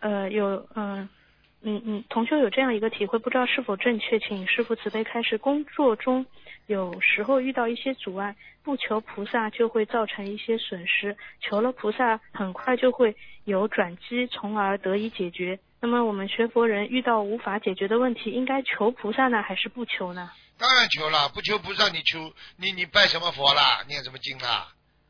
同修有这样一个体会，不知道是否正确，请师父慈悲开示。工作中有时候遇到一些阻碍，不求菩萨就会造成一些损失，求了菩萨很快就会有转机，从而得以解决。那么我们学佛人遇到无法解决的问题，应该求菩萨呢，还是不求呢？ 当然求了，不求菩萨你拜什么佛啦，念什么经啦？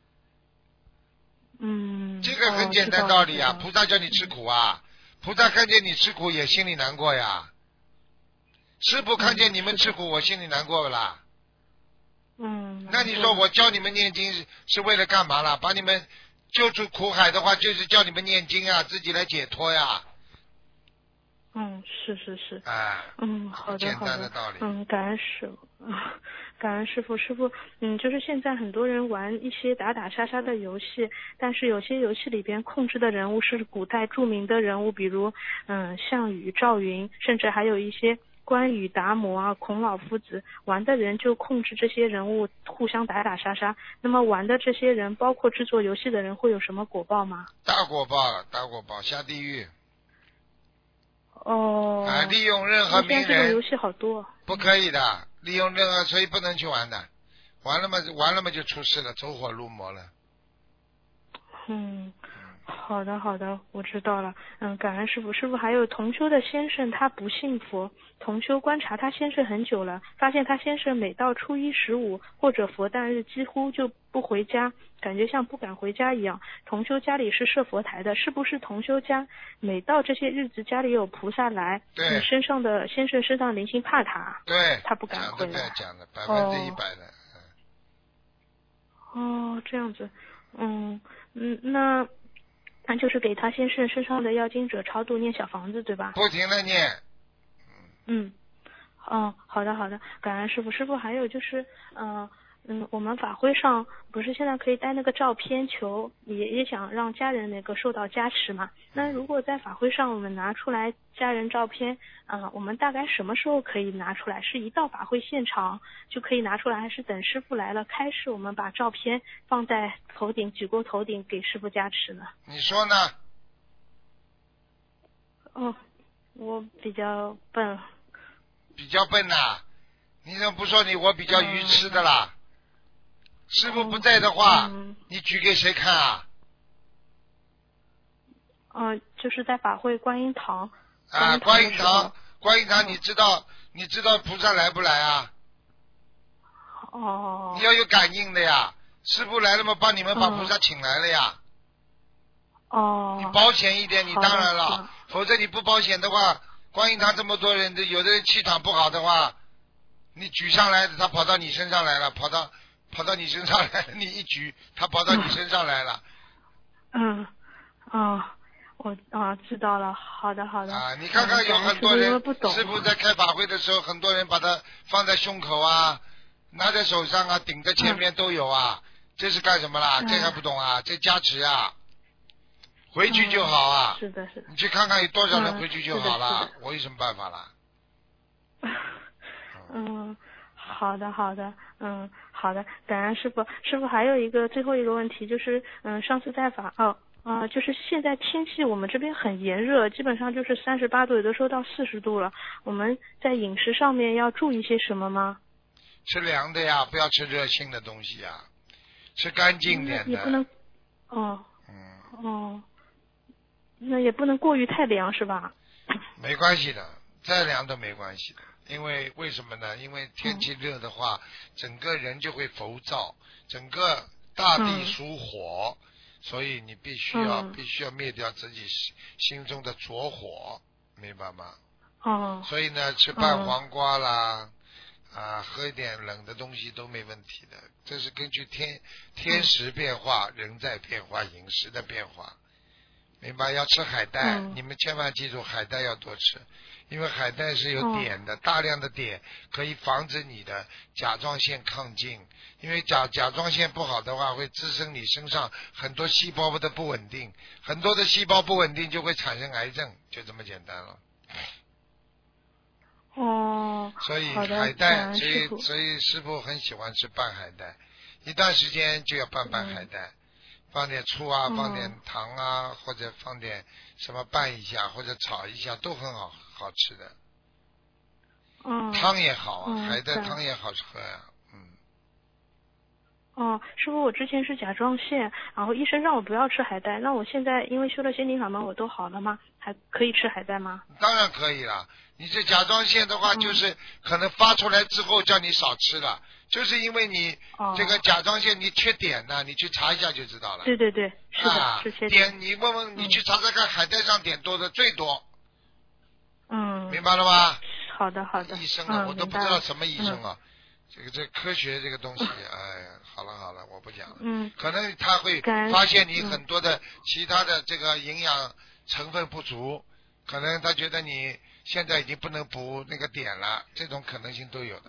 这个很简单道理啊，菩萨叫你吃苦啊，菩萨看见你吃苦也心里难过呀。师父看见你们吃苦，我心里难过不啦？那你说我教你们念经是为了干嘛啦？把你们救出苦海的话，就是叫你们念经啊，自己来解脱呀。 是。好的， 简单的道理。 感恩师父。感恩师父。就是现在很多人玩一些打打杀杀的游戏，但是有些游戏里边控制的人物是古代著名的人物，比如项羽、赵云，甚至还有一些关羽、达摩啊、孔老夫子，玩的人就控制这些人物互相打打杀杀。那么玩的这些人，包括制作游戏的人，会有什么果报吗？ 大果报，下地狱。利用任何名人， 现在这个游戏好多， 不可以的，利用任何，所以不能去玩的，玩了嘛就出事了，走火入魔了。 好的，我知道了。感恩师父。师父，还有同修的先生他不信佛，同修观察他先生很久了，发现他先生每到初一、15或者佛诞日几乎就不回家，感觉像不敢回家一样。同修家里是设佛台的，是不是同修家每到这些日子家里有菩萨来，先生身上灵性怕他， 对， 他不敢回来。 讲的100%的。 这样子。那就是给他先生身上的要经者超度念小房子，对吧？ 不停的念。 好的，感恩师父。师父，还有就是我们法会上不是现在可以带那个照片求，也想让家人那个受到加持嘛。那如果在法会上我们拿出来家人照片，我们大概什么时候可以拿出来？是一到法会现场就可以拿出来，还是等师父来了开示我们把照片放在头顶，举过头顶给师父加持呢？ 你说呢？ 我比较笨。 比较笨呐？你怎么不说我比较愚痴的啦？师父不在的话，你举给谁看啊？ 就是在法会观音堂。 观音堂，你知道菩萨来不来啊？你要有感应的呀。师父来了嘛，帮你们把菩萨请来了呀。你保险一点，你当然了，否则你不保险的话，观音堂这么多人，有的人气场不好的话，你举上来，他跑到你身上来了，跑到你身上来了，你一举，他跑到你身上来了。 我知道了，好的。 你看看有很多人，师父在开法会的时候，很多人把它放在胸口啊，拿在手上啊，顶在前面都有啊，这是干什么啦？这还不懂啊？这加持啊，回去就好啊。 是的。 你去看看有多少人回去就好了，我有什么办法啦？ 好的，好的，好的，感恩师傅。师傅还有最后一个问题，就是上次在就是现在天气我们这边很炎热，基本上就是38度，有的时候到40度了。我们在饮食上面要注意些什么吗？ 吃凉的呀，不要吃热性的东西呀，吃干净点的。 也不能，那也不能过于太凉是吧？ 没关系的，再凉都没关系的。因为为什么呢？因为天气热的话，整个人就会浮躁，整个大地属火，所以你必须要灭掉自己心中的浊火，明白吗？所以呢，吃拌黄瓜啦，喝一点冷的东西都没问题的。这是根据天时变化，人在变化，饮食的变化，明白？要吃海带，你们千万记住，海带要多吃。因为海带是有碘的，大量的碘可以防止你的甲状腺亢进，因为甲状腺不好的话，会滋生你身上很多细胞的不稳定，很多的细胞不稳定就会产生癌症，就这么简单了。所以海带，所以师父很喜欢吃拌海带，一段时间就要拌海带，放点醋啊，放点糖啊，或者放点什么拌一下，或者炒一下，都很好吃的。汤也好啊，海带汤也好喝呀。 师傅，我之前是甲状腺，然后医生让我不要吃海带，那我现在因为修了心灵法门，我都好了吗？还可以吃海带吗？ 当然可以了。你这甲状腺的话，就是可能发出来之后叫你少吃了，就是因为你这个甲状腺你缺碘呢，你去查一下就知道了。 对，是的，是缺碘。你问问，你去查查看，海带上碘多的最多。明白了吗？ 好的。 医生啊，我都不知道什么医生啊。这科学这个东西，哎呀，好了，我不讲了。可能他会发现你很多的其他的这个营养成分不足，可能他觉得你现在已经不能补那个碘了，这种可能性都有的。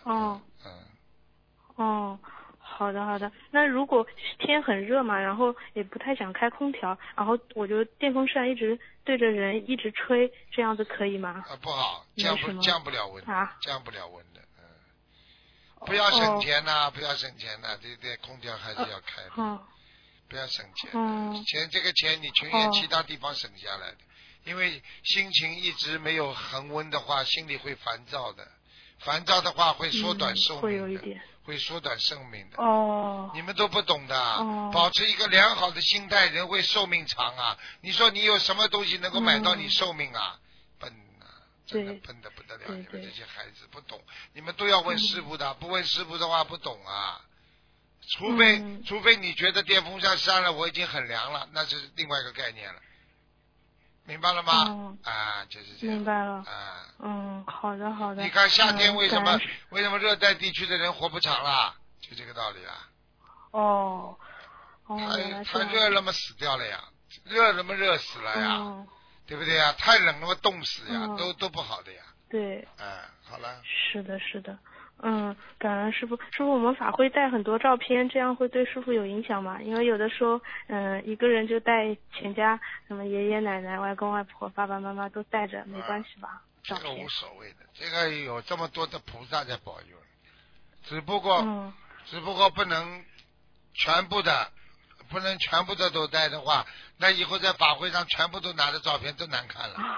好的。那如果天很热嘛，然后也不太想开空调，然后我就电风扇一直对着人一直吹，这样子可以吗？ 不好，降不了温降不了温的。不要省钱呐，不要省钱呐，这空调还是要开的。不要省钱。这个钱你情愿其他地方省下来的，因为心情一直没有恒温的话，心里会烦躁的。烦躁的话会缩短寿命的，会缩短生命的。你们都不懂的。保持一个良好的心态，人会寿命长啊。你说你有什么东西能够买到你寿命啊？笨啊，真的笨得不得了。你们这些孩子不懂，你们都要问师傅的，不问师傅的话不懂啊。除非你觉得电风扇扇了我已经很凉了，那是另外一个概念了。明白了吗？就是这样。 明白了。好的。 你看夏天为什么热带地区的人活不长啦？就这个道理啦。太热了嘛，死掉了呀；热了嘛，热死了呀，对不对呀？太冷了嘛，冻死呀，都不好的呀。 对。 好了。 是的。感恩师傅。师傅，我们法会带很多照片，这样会对师傅有影响吗？因为有的时候，一个人就带全家，什么爷爷奶奶、外公外婆、爸爸妈妈都带着，没关系吧？ 这个无所谓的，这个有这么多的菩萨在保佑，只不过不能全部的都带的话，那以后在法会上全部都拿着照片都难看了。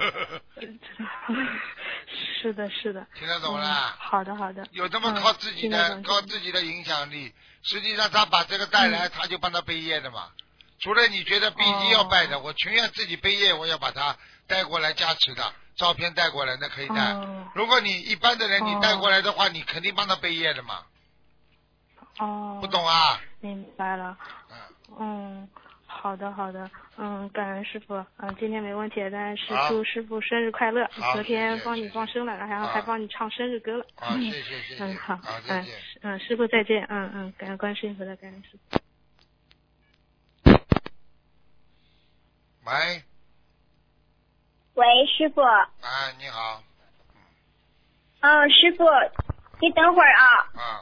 是的。 听得懂了？ 好的。 有这么靠自己的影响力，实际上他把这个带来，他就帮他背业的嘛。除了你觉得必须要拜的，我情愿自己背业，我要把它带过来加持的，照片带过来那可以带。如果你一般的人你带过来的话，你肯定帮他背业的嘛。不懂啊？ 明白了。好的。感恩师傅。今天没问题，但是祝师傅生日快乐。昨天帮你放生了，然后还帮你唱生日歌了。 谢。 好。 再见。 师傅再见。感恩观世音菩萨，感恩师傅。 喂，师傅。 你好。 师傅，你等会儿啊。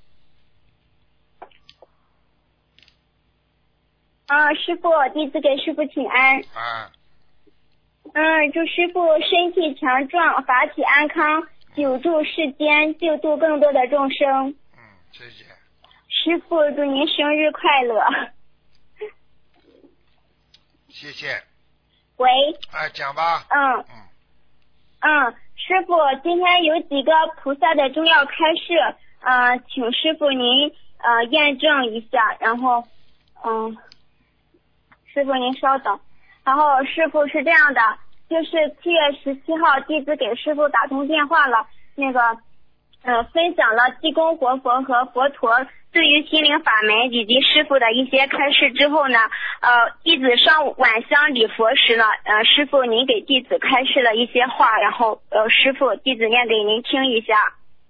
师傅，弟子给师傅请安。祝师傅身体强壮，法体安康， 久住世间，救度更多的众生。 谢谢。 师父，祝您生日快乐。 谢谢。 喂。 讲吧。 师父，今天有几个菩萨的重要开示，请师父您验证一下，然后师父您稍等。然后师父是这样的，就是7月17号弟子给师父打通电话了，分享了济公活佛和佛陀对于心灵法门以及师父的一些开示之后呢，弟子上晚香礼佛时呢，师父您给弟子开示了一些话，然后师父弟子念给您听一下。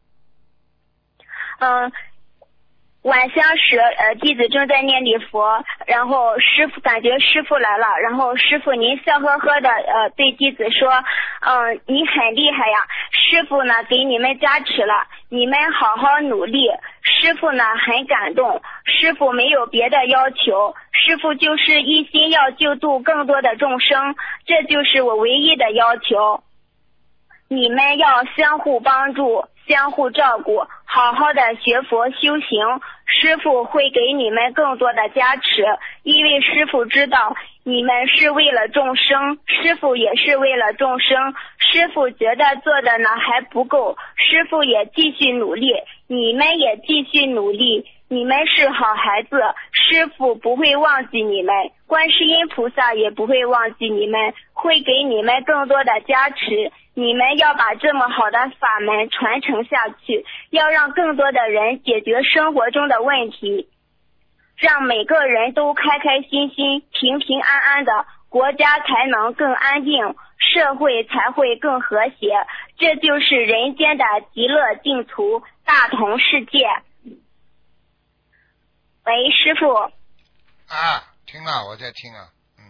晚香时，弟子正在念礼佛，然后师父感觉师父来了，然后师父您笑呵呵的对弟子说，你很厉害呀，师父呢给你们加持了，你们好好努力，师父呢很感动，师父没有别的要求，师父就是一心要救度更多的众生，这就是我唯一的要求，你们要相互帮助，相互照顾，好好的学佛修行，师父会给你们更多的加持，因为师父知道你们是为了众生，师父也是为了众生，师父觉得做的呢还不够，师父也继续努力，你们也继续努力，你们是好孩子，师父不会忘记你们，观世音菩萨也不会忘记你们，会给你们更多的加持，你们要把这么好的法门传承下去，要让更多的人解决生活中的问题，让每个人都开开心心平平安安的，国家才能更安定，社会才会更和谐，这就是人间的极乐净土，大同世界。喂，师父。 听了，我在听啊。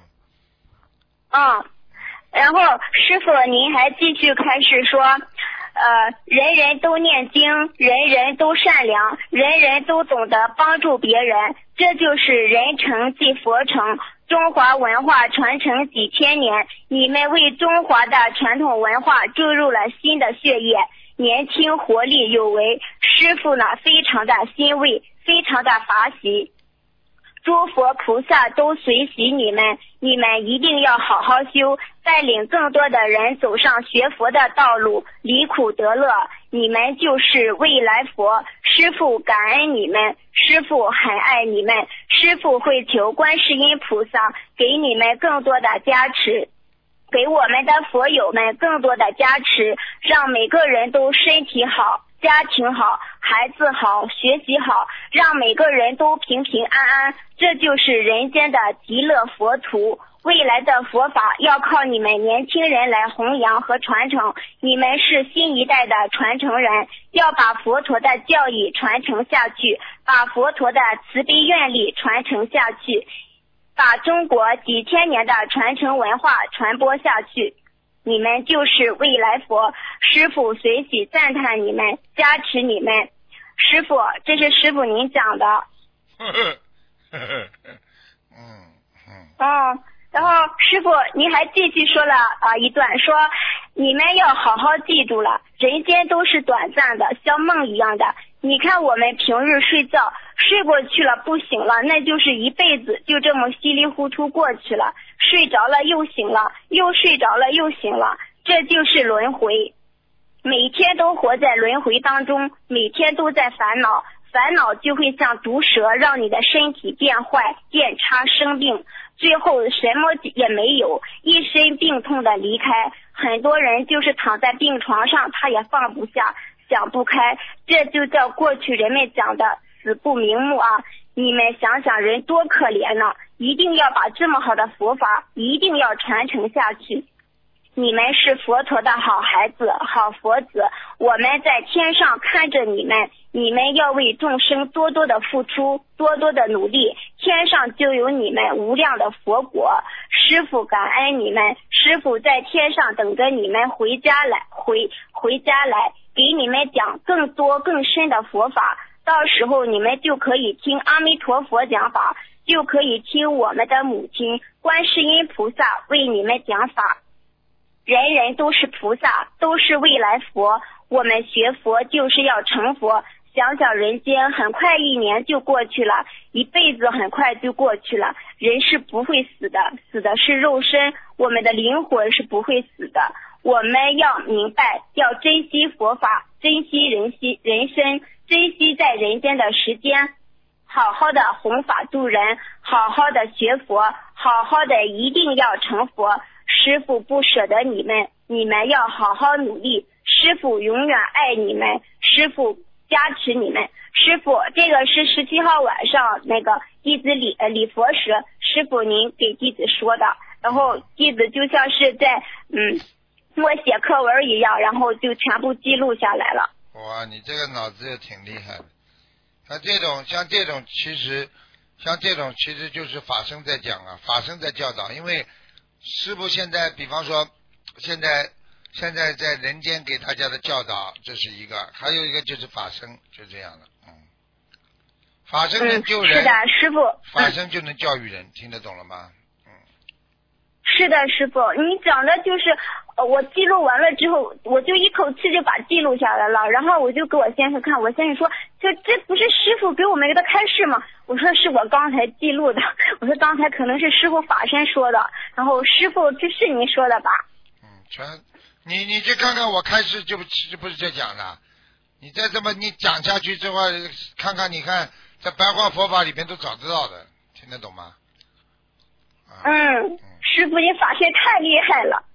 然后师父您还继续开始说，人人都念经，人人都善良，人人都懂得帮助别人，这就是人成即佛成，中华文化传承几千年，你们为中华的传统文化注入了新的血液，年轻活力有为，师父呢非常的欣慰，非常的法喜，诸佛菩萨都随喜你们，你们一定要好好修，带领更多的人走上学佛的道路，离苦得乐，你们就是未来佛，师父感恩你们，师父很爱你们，师父会求观世音菩萨给你们更多的加持，给我们的佛友们更多的加持，让每个人都身体好，家庭好，孩子好，学习好，让每个人都平平安安，这就是人间的极乐佛土，未来的佛法要靠你们年轻人来弘扬和传承，你们是新一代的传承人，要把佛陀的教义传承下去，把佛陀的慈悲愿力传承下去，把中国几千年的传承文化传播下去，你们就是未来佛，师父随喜赞叹你们，加持你们。师父，这是师父您讲的。然后师父您还继续说了一段，说你们要好好记住了，人间都是短暂的，像梦一样的，你看我们平日睡觉睡过去了不醒了，那就是一辈子就这么稀里糊涂过去了，睡着了又醒了，又睡着了又醒了，这就是轮回，每天都活在轮回当中，每天都在烦恼，烦恼就会像毒蛇，让你的身体变坏变差生病，最后什么也没有，一身病痛的离开，很多人就是躺在病床上他也放不下想不开，这就叫过去人们讲的死不瞑目啊！你们想想人多可怜呢，一定要把这么好的佛法一定要传承下去，你们是佛陀的好孩子好佛子，我们在天上看着你们，你们要为众生多多的付出，多多的努力，天上就有你们无量的佛果，师父感恩你们，师父在天上等着你们回家来，回家来给你们讲更多更深的佛法，到时候你们就可以听阿弥陀佛讲法，就可以听我们的母亲观世音菩萨为你们讲法，人人都是菩萨，都是未来佛， 我们学佛就是要成佛。想想人间很快1年就过去了，一辈子很快就过去了。人是不会死的，死的是肉身，我们的灵魂是不会死的。我们要明白，要珍惜佛法，珍惜人生，珍惜在人间的时间，好好的弘法度人，好好的学佛，好好的一定要成佛。师父不舍得你们，你们要好好努力。师父永远爱你们，师父加持你们。师父，这个是17号晚上那个弟子礼佛时，师父您给弟子说的，然后弟子就像是在默写课文一样，然后就全部记录下来了。 哇，你这个脑子也挺厉害的。像这种其实就是法身在讲啊，法身在教导。因为师父现在比方说现在在人间给大家的教导，这是一个，还有一个就是法身，就这样的。法身能救人， 是的，师父。 法身就能教育人，听得懂了吗？ 是的，师父，你讲的就是我记录完了之后，我就一口气就把记录下来了，然后我就给我先生看，我先生说这不是师父给我们的开示吗？我说是我刚才记录的，我说刚才可能是师父法身说的，然后师父这是您说的吧？ 你去看看我开示就不是这讲的，你再这么你讲下去之后，看看你看在白话佛法里边都找得到的，听得懂吗？ 师父你法身太厉害了。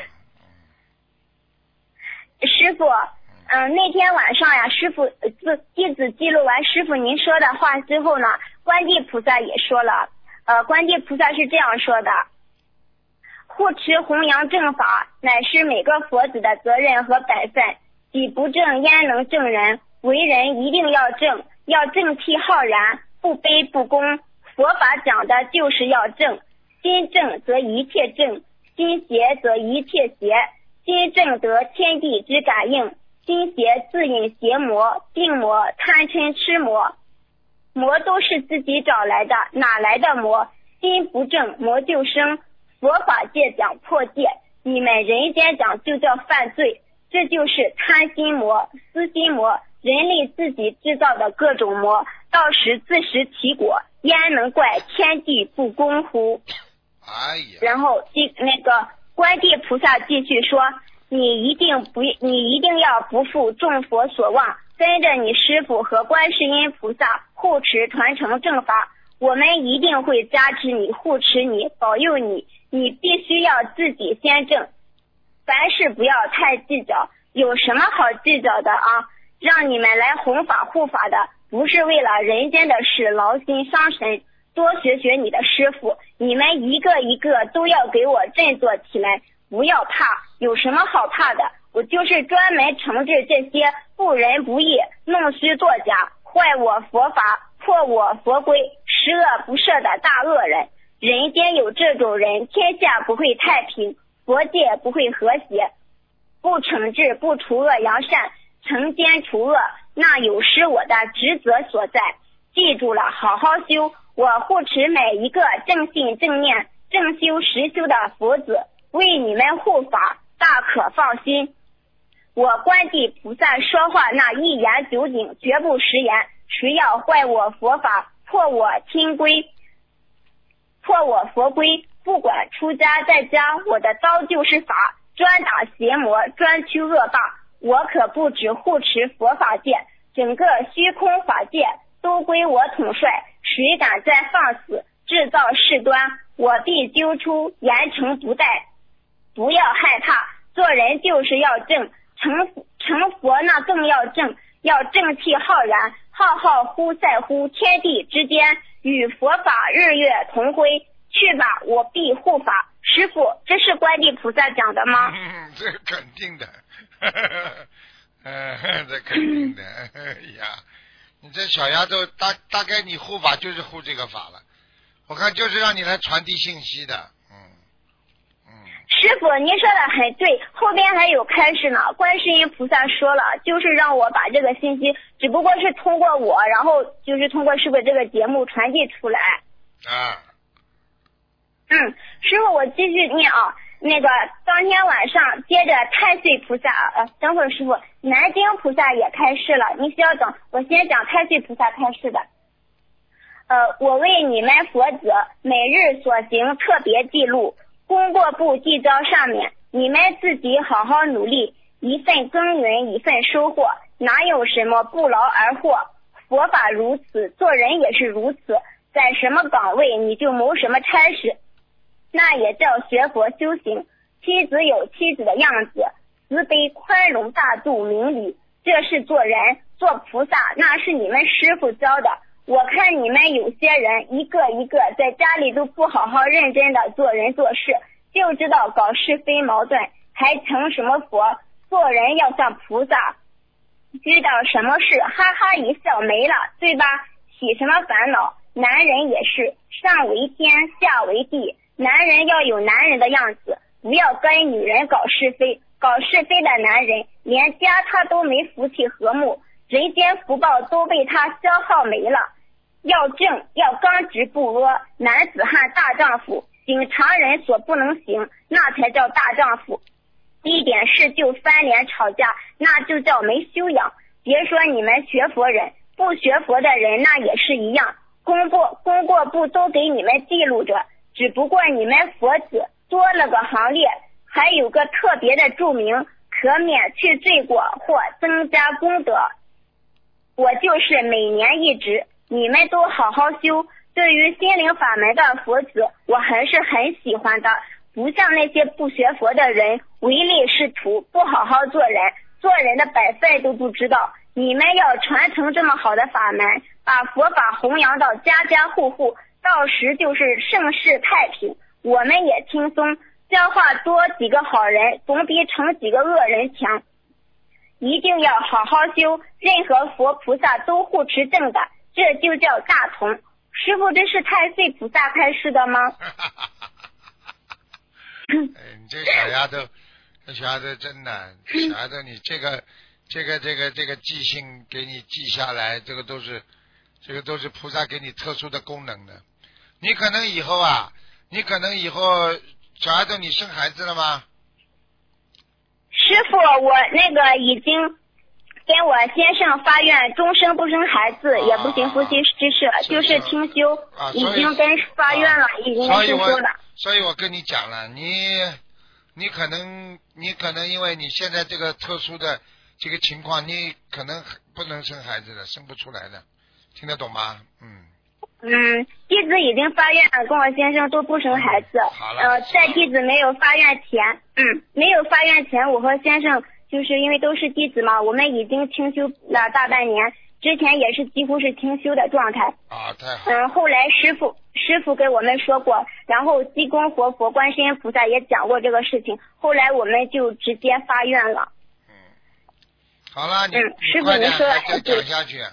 师父，那天晚上呀，师父弟子记录完师父您说的话之后呢，观地菩萨也说了，观地菩萨是这样说的：护持弘扬正法，乃是每个佛子的责任和本分。己不正，焉能正人？为人一定要正，要正气浩然，不卑不恭。佛法讲的就是要正，心正则一切正，心邪则一切邪。心正得天地之感应，心邪自引邪魔、病魔、贪嗔痴魔。魔都是自己找来的，哪来的魔？心不正，魔就生。佛法界讲破戒，你们人间讲就叫犯罪，这就是贪心魔、私心魔，人类自己制造的各种魔，到时自食其果，焉能怪天地不公乎？然后那个观地菩萨继续说，你一定要不负众佛所望，跟着你师父和观世音菩萨护持传承正法，我们一定会加持你、护持你、保佑你。你必须要自己先正，凡事不要太计较，有什么好计较的啊？让你们来弘法护法的，不是为了人间的事劳心伤神，多学学你的师父，你们一个一个都要给我振作起来，不要怕，有什么好怕的？我就是专门惩治这些不仁不义、弄虚作假、坏我佛法、破我佛规、十恶不赦的大恶人。人间有这种人，天下不会太平，佛界不会和谐。不惩治，不除恶扬善，惩奸除恶，那有失我的职责所在。记住了，好好修，我护持每一个正信正念、正修实修的佛子，为你们护法，大可放心。我观地菩萨说话那一言九鼎，绝不食言。谁要坏我佛法，破我亲规，破我佛规，不管出家在家，我的刀就是法，专打邪魔，专驱恶霸。我可不止护持佛法界，整个虚空法界都归我统帅。谁敢再放肆制造事端，我必揪出，严惩不贷。不要害怕，做人就是要正，成佛那更要正，要正气浩然，浩浩乎在乎天地之间，与佛法日月同辉。去吧，我必护法。师父，这是观地菩萨讲的吗？ 这肯定的，这肯定的。呀，你这小丫头，大概你护法就是护这个法了，我看就是让你来传递信息的。 师父，您说的很对，后边还有开示呢。观世音菩萨说了，就是让我把这个信息，只不过是通过我，然后就是通过师父这个节目传递出来。师父，我继续念啊。 那个当天晚上接着太岁菩萨，等会儿师傅，南京菩萨也开示了，你需要等，我先讲太岁菩萨开示的。我为你们佛子每日所行特别记录，功过簿记招上面，你们自己好好努力，一份耕耘一份收获，哪有什么不劳而获？佛法如此，做人也是如此，在什么岗位你就谋什么差事，那也叫学佛修行。妻子有妻子的样子，慈悲宽容大度明理，这是做人。做菩萨那是你们师父教的。我看你们有些人一个一个在家里都不好好认真的做人做事，就知道搞是非矛盾，还成什么佛？做人要像菩萨，遇到什么事哈哈一笑没了，对吧？起什么烦恼？男人也是，上为天下为地，男人要有男人的样子，不要跟女人搞是非。搞是非的男人连家他都没福气和睦，人间福报都被他消耗没了。要正，要刚直不阿，男子汉大丈夫，行常人所不能行，那才叫大丈夫。一点事就翻脸吵架，那就叫没修养。别说你们学佛人，不学佛的人那也是一样，功过簿都给你们记录着，只不过你们佛子多了个行列，还有个特别的注明，可免去罪过或增加功德。我就是每年一直，你们都好好修。对于心灵法门的佛子，我还是很喜欢的，不像那些不学佛的人唯利是图，不好好做人，做人的本分都不知道。你们要传承这么好的法门，把佛法弘扬到家家户户，到时就是盛世太平，我们也轻松。教化多几个好人，总比成几个恶人强。一定要好好修，任何佛菩萨都护持正的，这就叫大同。师父，这是太岁菩萨开示的吗？ 你这个小丫头真的，小丫头，你这个记性给你记下来，这个都是菩萨给你特殊的功能的。你可能以后小丫头，你生孩子了吗？ 师父，我那个已经跟我先生发愿，终生不生孩子，也不行夫妻之事，就是听修，已经跟发愿了，已经跟修了。 所以我跟你讲了，你可能因为你现在这个特殊的这个情况，你可能不能生孩子的，生不出来的，听得懂吗？ 弟子已经发愿了，跟我先生都不生孩子。在弟子没有发愿前，我和先生就是因为都是弟子嘛，我们已经清修了大半年，之前也是几乎是清修的状态。 太好。 后来师父给我们说过，然后济公活佛观世音菩萨也讲过这个事情，后来我们就直接发愿了。 好了，你师父您说再讲下去。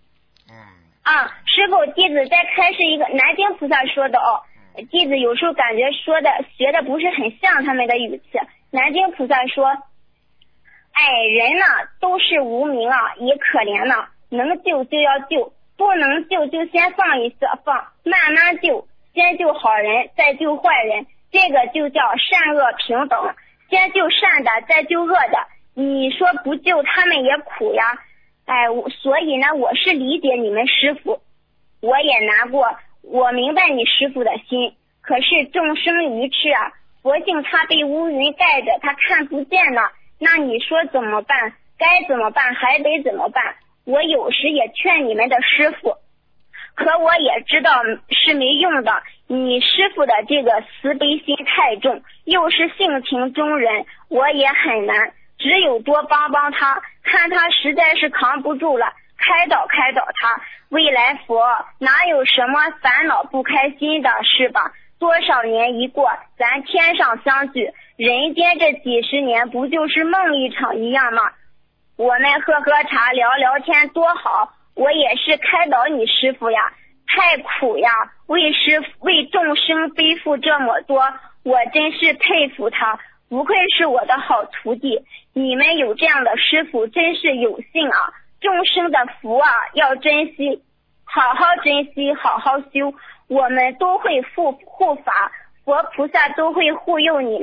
师父，弟子再开示一个南京菩萨说的弟子有时候感觉学的不是很像他们的语气。南京菩萨说，人呢都是无名也可怜呢，能救就要救，不能救就先放一放，慢慢救，先救好人再救坏人，这个就叫善恶平等，先救善的再救恶的，你说不救他们也苦呀。所以呢，我是理解你们师父，我也难过，我明白你师父的心，可是众生愚痴佛性他被乌云盖着，他看不见呢，那你说怎么办？该怎么办？还得怎么办？我有时也劝你们的师父，可我也知道是没用的，你师父的这个慈悲心太重，又是性情中人，我也很难，只有多帮帮他，看他实在是扛不住了，开导他。未来佛哪有什么烦恼不开心的是吧？多少年一过，咱天上相聚，人间这几十年不就是梦一场一样吗？我们喝茶聊聊天多好，我也是开导你师父呀，太苦呀，为众生背负这么多，我真是佩服他，不愧是我的好徒弟，你们有这样的师父真是有幸众生的福要珍惜，好好珍惜，好好修，我们都会护法，佛菩萨都会护佑你们，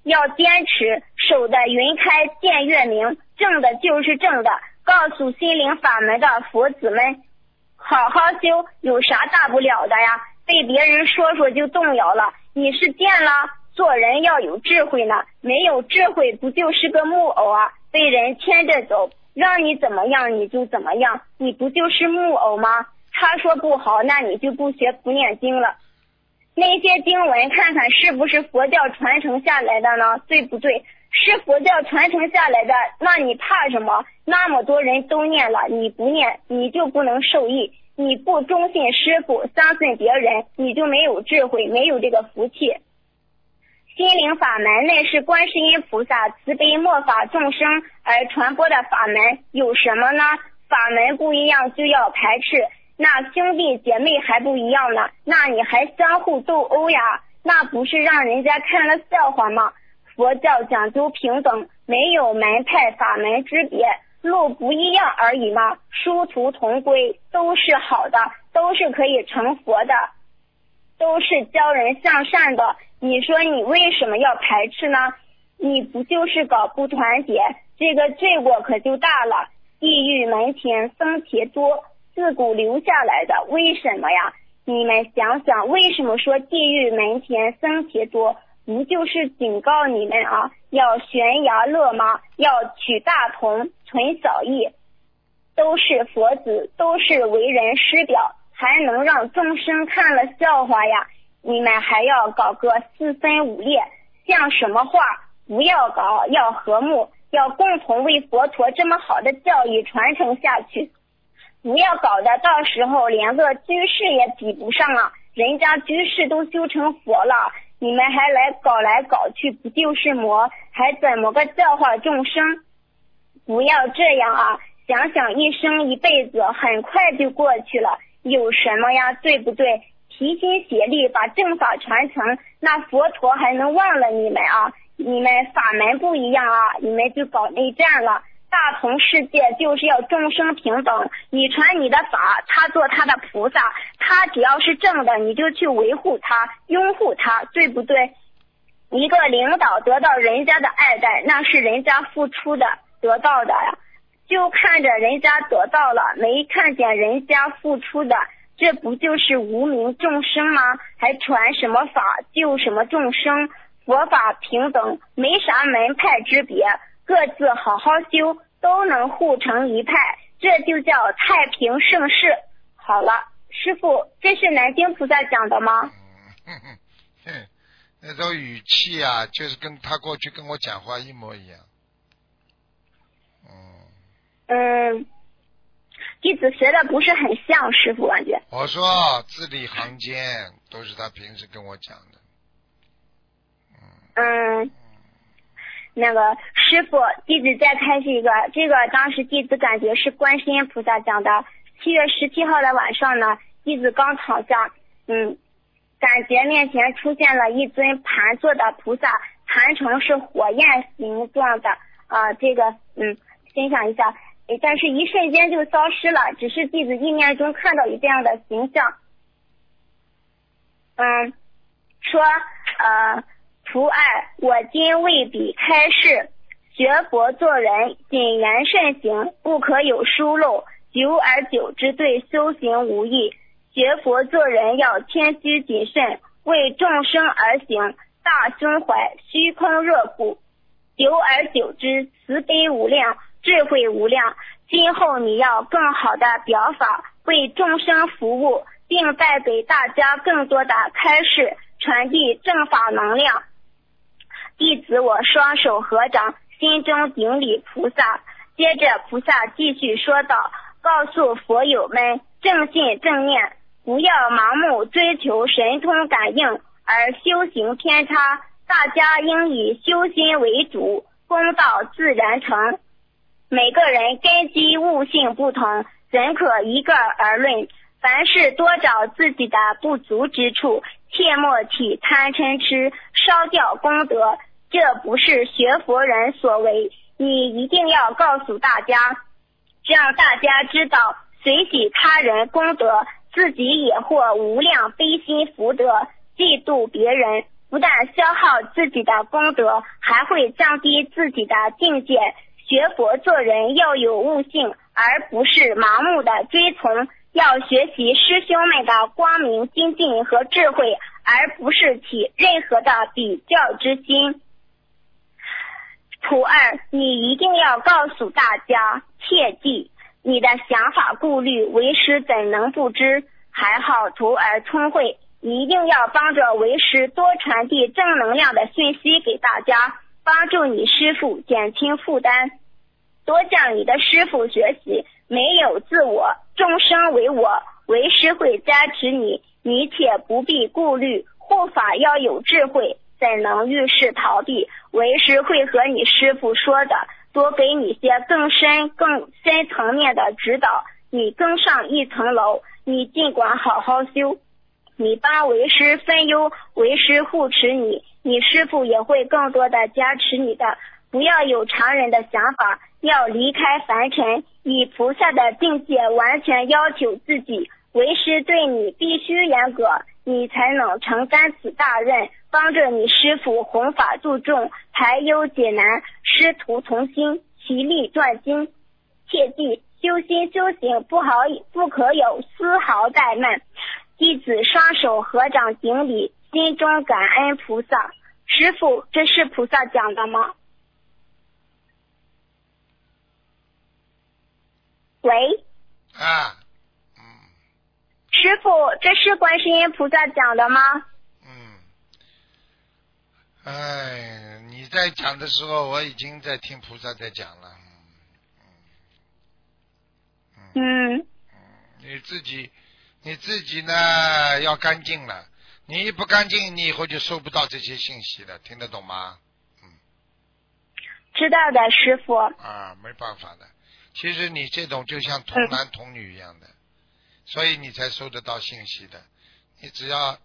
要坚持，守得云开见月明，正的就是正的。告诉心灵法门的佛子们，好好修，有啥大不了的呀？被别人说说就动摇了，你是贱了。做人要有智慧呢，没有智慧不就是个木偶啊？被人牵着走，让你怎么样你就怎么样，你不就是木偶吗？他说不好，那你就不学不念经了。那些经文看看是不是佛教传承下来的呢？对不对？是佛教传承下来的，那你怕什么？那么多人都念了，你不念，你就不能受益。你不忠信师父，相信别人，你就没有智慧，没有这个福气。心灵法门那是观世音菩萨慈悲末法众生而传播的法门，有什么呢？法门不一样就要排斥，那兄弟姐妹还不一样呢，那你还相互斗殴呀？那不是让人家看了笑话吗？佛教讲究平等，没有门派法门之别，路不一样而已嘛，殊途同归，都是好的，都是可以成佛的，都是教人向善的。你说你为什么要排斥呢？你不就是搞不团结，这个罪过可就大了。地狱门前僧伽多，自古留下来的，为什么呀？你们想想，为什么说地狱门前僧伽多？不就是警告你们啊，要悬崖勒马，要取大同，存小异，都是佛子，都是为人师表，还能让众生看了笑话呀？你们还要搞个四分五裂，像什么话？不要搞，要和睦，要共同为佛陀这么好的教育传承下去。不要搞得到时候连个居士也比不上啊，人家居士都修成佛了，你们还来搞去，不就是魔？还怎么个教化众生？不要这样啊！想想一生一辈子很快就过去了，有什么呀？对不对？齐心协力把正法传承，那佛陀还能忘了你们啊？你们法门不一样啊，你们就搞内战了。大同世界就是要众生平等，你传你的法，他做他的菩萨，他只要是正的，你就去维护他，拥护他，对不对？一个领导得到人家的爱戴，那是人家付出的得到的呀，就看着人家得到了，没看见人家付出的，这不就是无名众生吗？还传什么法救什么众生，佛法平等，没啥门派之别，各自好好修，都能护成一派，这就叫太平盛世。好了，师父，这是南京菩萨讲的吗？ 那种语气啊，就是跟他过去跟我讲话一模一样。 弟子学的不是很像，师父感觉。 我说字里行间都是他平时跟我讲的。 那个师父，弟子再开始一个，这个当时弟子感觉是观世音菩萨讲的。7月17号的晚上呢，弟子刚躺下，感觉面前出现了一尊盘坐的菩萨，盘成是火焰形状的这个欣赏一下，但是一瞬间就消失了，只是弟子意念中看到有这样的形象。说徒爱，我今为彼开示，学佛做人谨言慎行，不可有疏漏，久而久之对修行无益。学佛做人要谦虚谨慎，为众生而行，大胸怀，虚空热乎，久而久之慈悲无量，智慧无量。今后你要更好的表法，为众生服务，并带给大家更多的开示，传递正法能量。弟子我双手合掌，心中顶礼菩萨。接着菩萨继续说道，告诉佛友们正信正念，不要盲目追求神通感应而修行偏差，大家应以修心为主，功道自然成。每个人根基悟性不同，怎可一概而论？凡事多找自己的不足之处，切莫起贪嗔痴，烧掉功德，这不是学佛人所为。你一定要告诉大家，让大家知道，随喜他人功德，自己也获无量悲心福德。嫉妒别人， 不但消耗自己的功德，还会降低自己的境界。学佛做人要有悟性，而不是盲目的追从，要学习师兄们的光明精进和智慧，而不是起任何的比较之心。徒儿，你一定要告诉大家，切记，你的想法顾虑，为师怎能不知？还好徒儿聪慧，一定要帮着为师多传递正能量的讯息给大家，帮助你师父减轻负担，多向你的师父学习，没有自我，众生为我，为师会加持你，你且不必顾虑，护法要有智慧，怎能遇事逃避？为师会和你师父说的，多给你些更深层面的指导，你更上一层楼，你尽管好好修，你帮为师分忧，为师护持你，你师父也会更多的加持你的。不要有常人的想法，要离开凡尘，以菩萨的境界完全要求自己，为师对你必须严格，你才能承担此大任，帮着你师父弘法度众，排忧解难，师徒同心，其利断金。切记，修心修行不可有丝毫怠慢。弟子双手合掌顶礼，心中感恩菩萨。师父，这是菩萨讲的吗？喂。师父，这是观世音菩萨讲的吗？ 你在讲的时候，我已经在听菩萨在讲了。你自己呢要干净了，你不干净，你以后就收不到这些信息了，听得懂吗？ 知道的，师父。 没办法的。其实你这种就像童男童女一样的，所以你才收得到信息的。你只要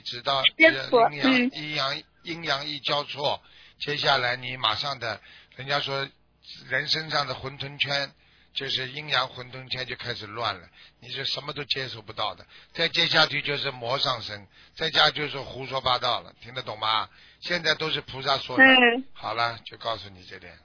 阴阳一交错，接下来你马上的，人家说人身上的混沌圈就是阴阳混沌圈就开始乱了，你是什么都接受不到的。再接下去就是魔上身，再加就是胡说八道了，听得懂吗？现在都是菩萨说的。好了，就告诉你这点。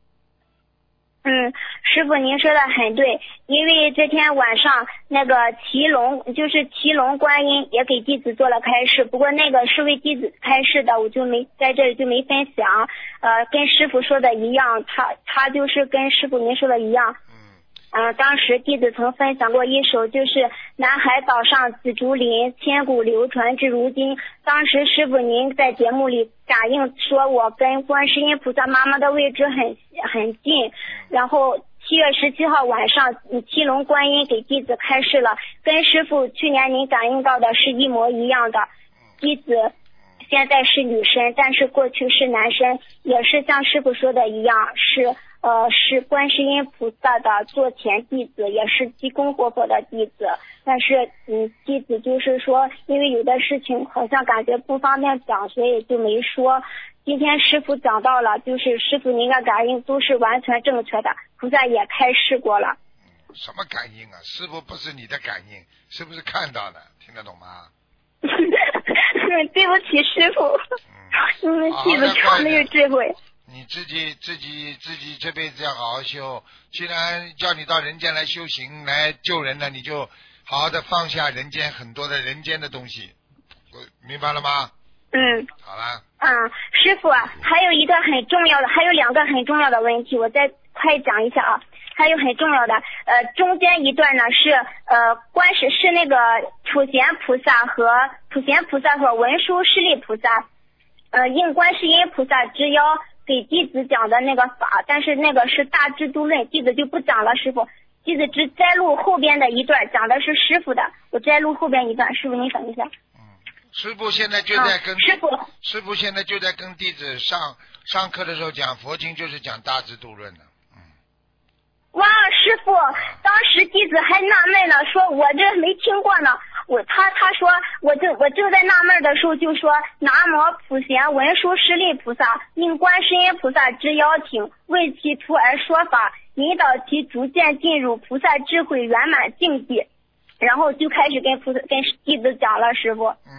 师父您说的很对，因为这天晚上那个祁龙观音也给弟子做了开示，不过那个是为弟子开示的，我就没在这里就没分享。跟师父说的一样，他就是跟师父您说的一样。当时弟子曾分享过一首，就是南海岛上紫竹林，千古流传至如今。当时师父您在节目里感应说，我跟观世音菩萨妈妈的位置很近。然后7月17号晚上，祁龙观音给弟子开示了，跟师父去年您感应到的是一模一样的。弟子现在是女身，但是过去是男身，也是像师父说的一样，是观世音菩萨的座前弟子，也是济公活佛的弟子。但是弟子就是说，因为有的事情好像感觉不方便讲，所以就没说。今天师父讲到了，就是师父您的感应都是完全正确的，菩萨也开示过了。 什么感应啊？师父不是你的感应，是不是看到的？听得懂吗？ 对不起师父，因为弟子超没有智慧。 你自己这辈子要好好修，既然叫你到人间来修行来救人了，你就好好的放下人间很多的人间的东西，明白了吗？好了。 师父，还有2个很重要的问题，我再快讲一下啊。还有很重要的，中间一段呢是是那个普贤菩萨和文殊师利菩萨，应观世音菩萨之邀给弟子讲的那个法，但是那个是大智度论，弟子就不讲了。师父，弟子只摘录后边的一段，讲的是师父的，我摘录后边一段，师父您等一下。 师父现在就在跟师父现在就在跟弟子上课的时候讲佛经，就是讲大智度论的。 哇，师父，当时弟子还纳闷了，说我这没听过呢。他说我正在纳闷的时候，就说南无普贤文殊师利菩萨应观世音菩萨之邀请，为其徒儿说法，引导其逐渐进入菩萨智慧圆满境界。然后就开始跟弟子讲了，师父。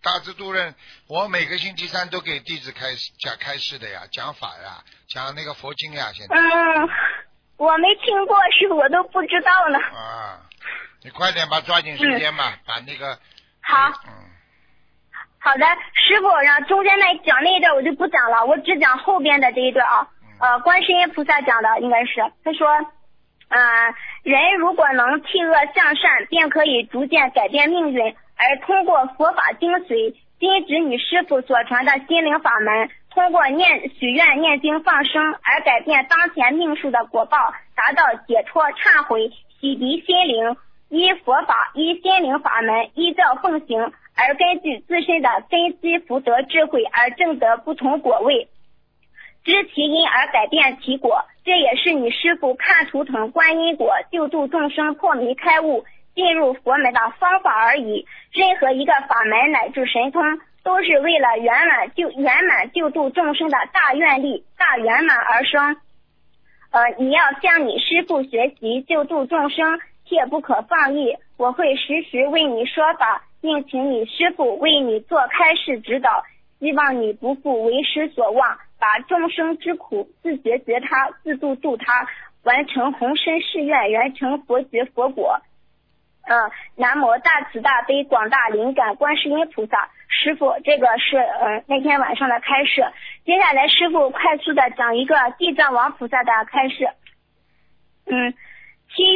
大智度论，我每个星期三都给弟子开示的呀，讲法呀，讲那个佛经呀。现在我没听过，师傅，我都不知道呢。 你快点吧，抓紧时间吧，把那个好。好的，师傅，然后中间讲那一段我就不讲了，我只讲后边的这一段啊。观世音菩萨讲的应该是，他说，人如果能弃恶向善，便可以逐渐改变命运。而通过佛法精髓，今指你师父所传的心灵法门，通过许愿、念经、放生而改变当前命数的果报，达到解脱、忏悔、洗涤心灵，依佛法、依心灵法门依教奉行，而根据自身的根基福德智慧而证得不同果位，知其因而改变其果。这也是你师父看图腾观因果，救度众生破迷开悟，进入佛门的方法而已。任何一个法门乃至神通，都是为了圆满救度众生的大愿力、大圆满而生。你要向你师父学习救度众生，切不可放逸。我会时时为你说法，并请你师父为你做开示指导，希望你不负为师所望，把众生之苦自觉觉他，自度度他，完成宏深誓愿，圆成佛觉佛果。南无大慈大悲广大灵感观世音菩萨。师父，这个是那天晚上的开示。接下来师父快速的讲一个地藏王菩萨的开示。7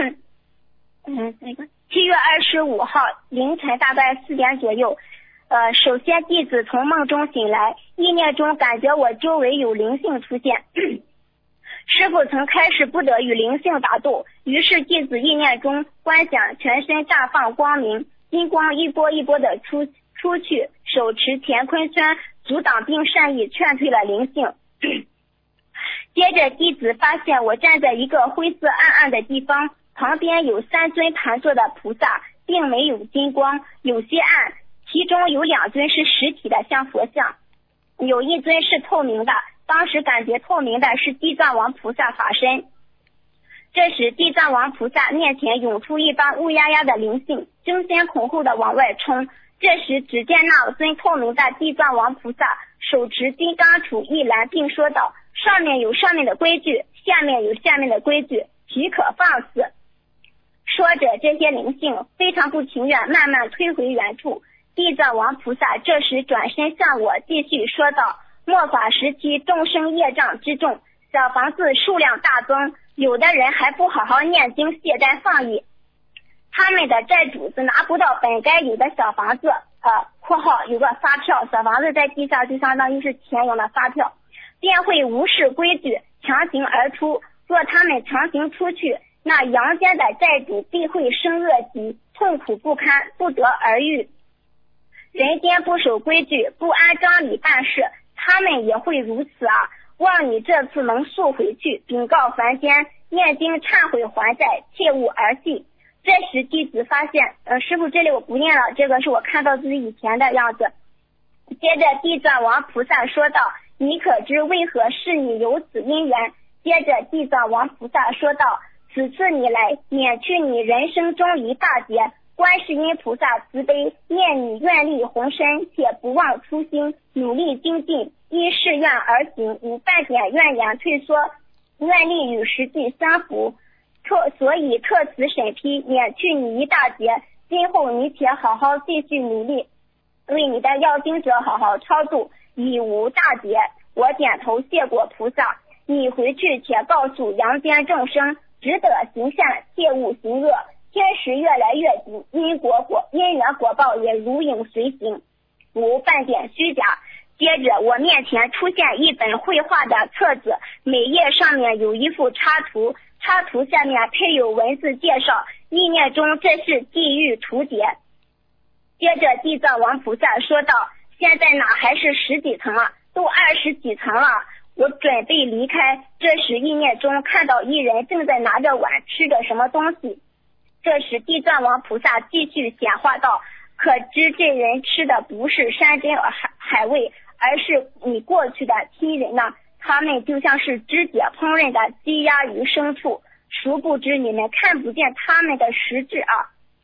月25号凌晨大概4点左右，首先弟子从梦中醒来，意念中感觉我周围有灵性出现。师父曾开始不得与灵性打斗，于是弟子意念中观想全身绽放光明，金光一波一波的出去，手持乾坤圈阻挡并善意劝退了灵性。接着弟子发现我站在一个灰色暗暗的地方，旁边有3尊盘坐的菩萨，并没有金光，有些暗，其中有2尊是实体的像佛像，有1尊是透明的，当时感觉透明的是地藏王菩萨法身。这时地藏王菩萨面前涌出一帮乌压压的灵性，争先恐后的往外冲。这时只见那尊透明的地藏王菩萨手持金刚杵一拦，并说道，上面有上面的规矩，下面有下面的规矩，岂可放肆。说着这些灵性非常不情愿，慢慢推回原处。地藏王菩萨这时转身向我继续说道，末法时期众生业障之重，小房子数量大增，有的人还不好好念经，懈怠放逸，他们的债主子拿不到本该有的小房子括号有个发票，小房子在地下就相当于是钱用的发票，便会无视规矩强行而出。若他们强行出去，那阳间的债主必会生恶疾，痛苦不堪，不得而愈。人间不守规矩，不按章理办事，他们也会如此望你这次能速回去，禀告凡间，念经忏悔还债，切勿儿戏。这时弟子发现师父这里我不念了，这个是我看到自己以前的样子。接着地藏王菩萨说道，你可知为何是你有此因缘。接着地藏王菩萨说道，此次你来免去你人生中一大劫，观世音菩萨慈悲，念你愿力宏深，且不忘初心，努力精进，依誓愿而行，无半点怨言退缩，愿力与实际相符，所以特此审批，免去你一大劫。今后你且好好继续努力，为你的要经者好好超度，已无大劫。我点头谢过菩萨。你回去且告诉阳间众生，只得行善，切勿行恶，天时越来越紧，因缘果报也如影随形，无半点虚假。接着我面前出现一本绘画的册子，每页上面有一幅插图，插图下面配有文字介绍，意念中这是地狱图节。接着地藏王菩萨说道，现在哪还是10几层都20几层了。我准备离开，这时意念中看到一人正在拿着碗吃着什么东西。这时地藏王菩萨继续显化道，可知这人吃的不是山珍海味，而是你过去的亲人他们就像是肢解烹饪的鸡鸭鱼牲畜，殊不知你们看不见他们的实质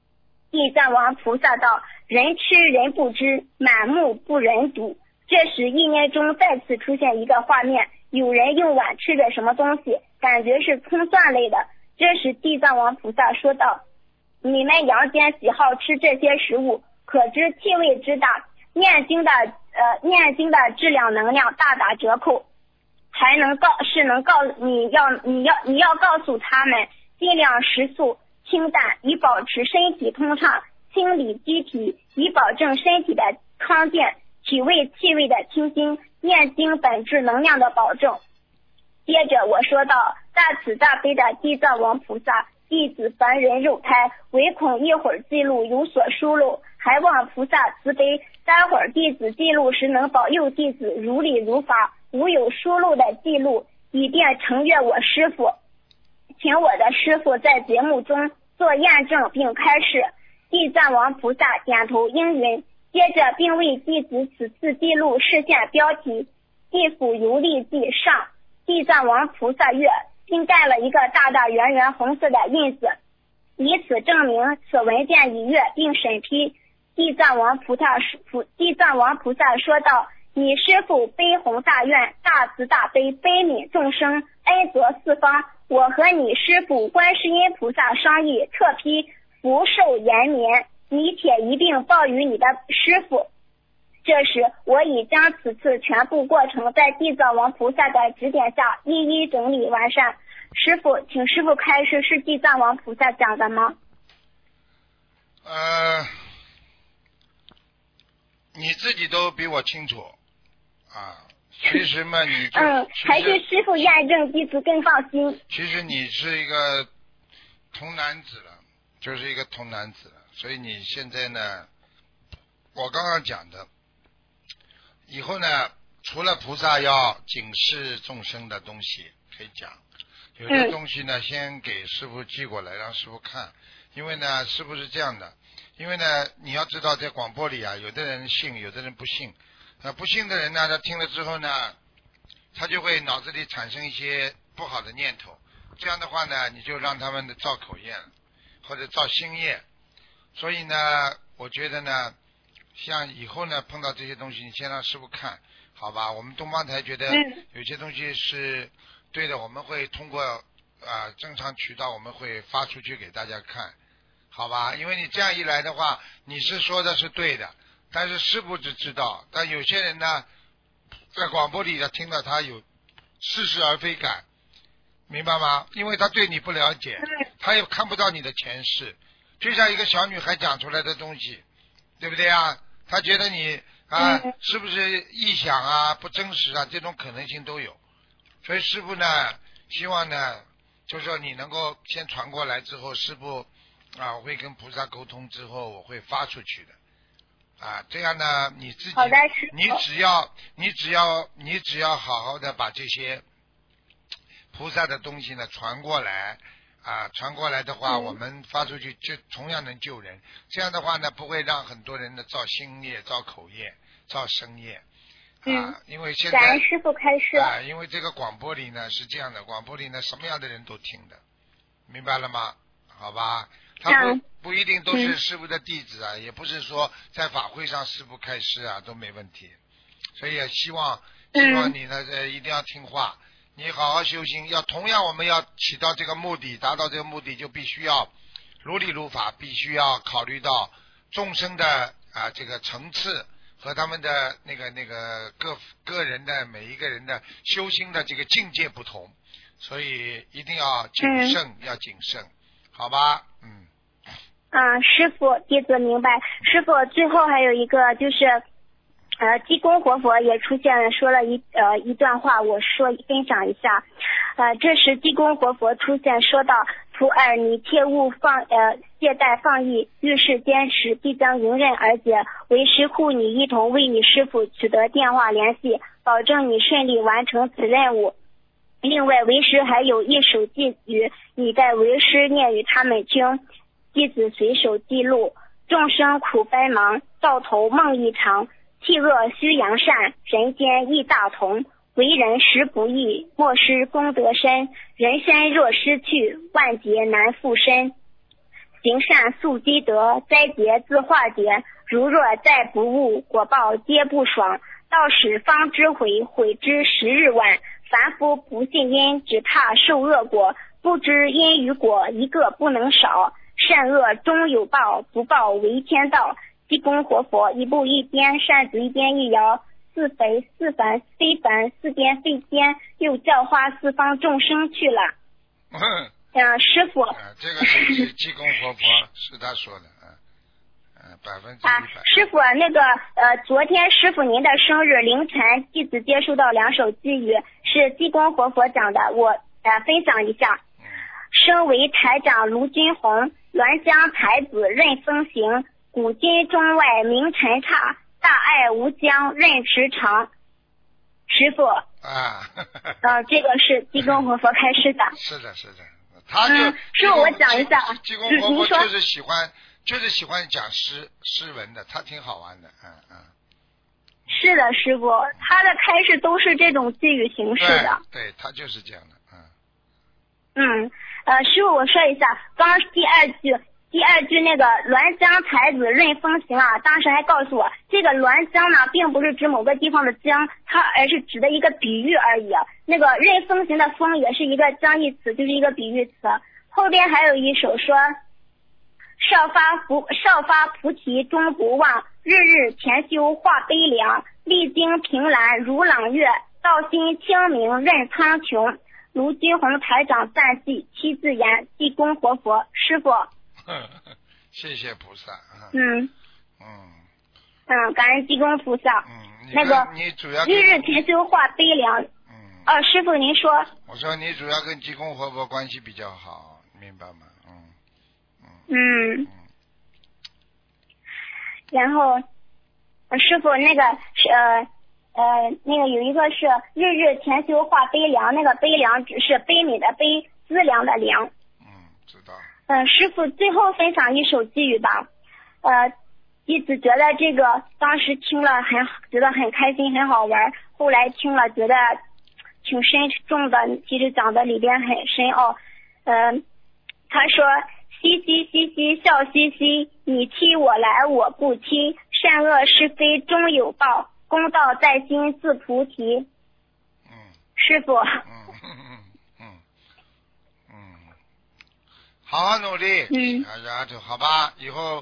地藏王菩萨道：人吃人不知，满目不忍睹。这时意念中再次出现一个画面，有人用碗吃着什么东西，感觉是葱蒜类的。这时地藏王菩萨说道：你们阳间喜好吃这些食物，可知气味之大，念经的质量能量大打折扣，还能告你要告诉他们尽量食素清淡，以保持身体通畅，清理机体，以保证身体的康健，体味气味的清新，念经本质能量的保证。接着我说道：大慈大悲的地藏王菩萨，弟子凡人肉胎，唯恐一会儿记录有所疏漏，还望菩萨慈悲，待会儿弟子记录时能保佑弟子如理如法，无有疏漏的记录，以便成悦我师父。请我的师父在节目中做验证并开示。地藏王菩萨点头应允，接着并为弟子此次记录示现标题：地府游历记上，地藏王菩萨月，并盖了一个大大圆圆红色的印子，以此证明此文件已阅并审批。地藏王菩萨说道：你师父悲宏大愿，大慈大悲，悲悯众生，恩泽四方。我和你师父观世音菩萨商议，特批福寿延绵，你且一并报与你的师父。这时我已将此次全部过程在地藏王菩萨的指点下一一整理完善。师父，请师父开示，是地藏王菩萨讲的吗？ 你自己都比我清楚啊。其实嘛，你就还是师父验证，弟子更放心。 其实你是一个童男子了，就是一个童男子了，所以你现在呢，我刚刚讲的，以后呢，除了菩萨要警示众生的东西可以讲，有的东西呢，先给师父寄过来，让师父看。因为呢，师父是这样的，因为呢，你要知道在广播里啊，有的人信，有的人不信。不信的人呢，他听了之后呢，他就会脑子里产生一些不好的念头。这样的话呢，你就让他们的造口业或者造新业。所以呢，我觉得呢，像以后呢碰到这些东西，你先让师父看，好吧？我们东方台觉得有些东西是对的，我们会通过正常渠道，我们会发出去给大家看，好吧？因为你这样一来的话，你是说的是对的。但是师父只知道，但有些人呢，在广播里呢听到他有似是而非感，明白吗？因为他对你不了解，他也看不到你的前世，就像一个小女孩讲出来的东西，对不对啊？他觉得你是不是臆想啊、不真实啊，这种可能性都有。所以师父呢，希望呢，就是说你能够先传过来之后，师父我会跟菩萨沟通之后，我会发出去的。这样呢，你自己，你只要好好的把这些菩萨的东西呢传过来，传过来的话，我们发出去就同样能救人。这样的话呢，不会让很多人呢造心业、造口业、造身业。因为现在感恩师父开示。 因为这个广播里呢是这样的，广播里呢什么样的人都听的，明白了吗？好吧。他不一定都是师父的弟子也不是说在法会上师父开示都没问题，所以也希望你呢一定要听话，你好好修行，同样我们要起到这个目的，达到这个目的就必须要如理如法，必须要考虑到众生的这个层次和他们的那个个人的每一个人的修心的这个境界不同，所以一定要谨慎，要谨慎，好吧？ 师父，弟子明白。师父，最后还有一个就是济公活佛也出现了，说了一段话，我分享一下。这时济公活佛出现说道：徒儿，你切勿懈怠放逸，遇事坚持，必将迎刃而解。为师护你一同为你师父取得电话联系，保证你顺利完成此任务。另外，为师还有一首寄语，你待为师念与他们听。弟子随手记录：众生苦悲忙，到头梦一场。弃恶须扬善，人间亦大同。为人实不易，莫失功德深。人身若失去，万劫难复身。 行善速积德，灾劫自化解。如若再不悟，果报皆不爽。到时方知悔，悔之时日晚。凡夫不信因，只怕受恶果。不知因与果，一个不能少。善恶终有报，不报为天道。济公活佛，一步一颠，扇子一边一摇。似肥似凡非凡，似颠非颠，又教化四方众生去了。师傅， 这个是济公活佛是他说的，100%。 师傅，那个昨天师傅您的生日凌晨，弟子接收到2首寄语，是济公活佛讲的，我分享一下。身为台长卢军宏，滦江才子任风行，古今中外名尘刹，大爱无疆任驰骋。师傅这个是济公活佛开示的。 是的，他就师傅，我讲一下。 济公活佛就是喜欢讲诗文的，他挺好玩的。 是的，师傅，他的开示都是这种寄语形式的。 对，他就是这样的。 师傅，我说一下，刚第二句那个滦江才子任风行啊，当时还告诉我，这个滦江呢，并不是指某个地方的江，它而是指的一个比喻而已。那个任风行的风也是一个将义词，就是一个比喻词。后边还有一首说，少发菩提终不忘，日日潜修化悲凉，历经平兰如朗月，道心清明任苍穹。卢军宏台长赞记7字言，济公活佛师傅。 谢谢菩萨。 感恩济公菩萨。那个你主要日日潜修化悲凉。师傅您说。 我说你主要跟济公活佛关系比较好，明白吗？ 然后师傅那个那个有一个是日日潜修化悲凉，那个悲凉只是悲悯的悲，资粮的粮。 知道。 师傅最后分享一首寄语吧。弟子觉得这个当时听了觉得很开心很好玩，后来听了觉得挺深重的，其实讲的里边很深奥。他说嘻嘻嘻嘻笑嘻嘻，你踢我来我不踢，善恶是非终有报，公道在心自菩提。师傅。 好好努力。好吧，以后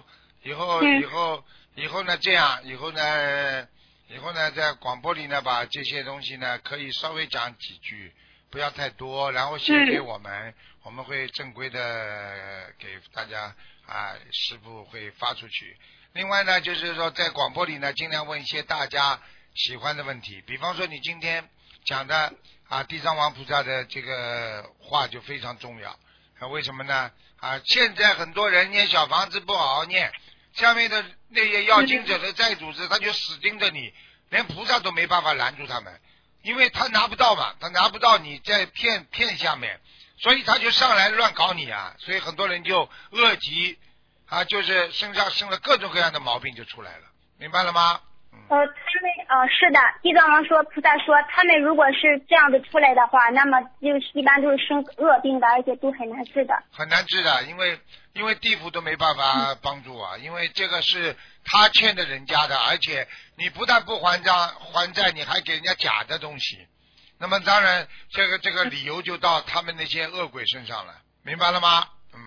呢这样，以后呢在广播里呢把这些东西呢可以稍微讲几句，不要太多，然后写给我们，我们会正规的给大家师父会发出去。另外呢就是说在广播里呢尽量问一些大家喜欢的问题，比方说你今天讲的地藏王菩萨的这个话就非常重要。为什么呢？现在很多人念小房子不好好念，下面的那些要经者的债主子他就死盯着你，连菩萨都没办法拦住他们，因为他拿不到嘛，他拿不到你在骗下面，所以他就上来乱搞你所以很多人就恶疾就是身上生了各种各样的毛病就出来了，明白了吗？ 他们是的，地藏王说菩萨说他们如果是这样子出来的话，那么就一般都是生恶病的，而且都很难治的。很难治的，因为地府都没办法帮助因为这个是他欠的人家的，而且你不但不还债，你还给人家假的东西，那么当然这个理由就到他们那些恶鬼身上了，明白了吗？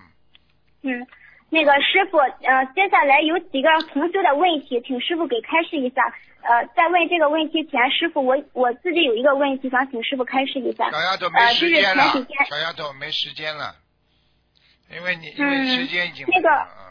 那个师傅，接下来有几个同修的问题，请师傅给开示一下。在问这个问题前，师傅我自己有一个问题想请师傅开示一下。 小丫头没时间了，小丫头没时间了，因为时间已经那个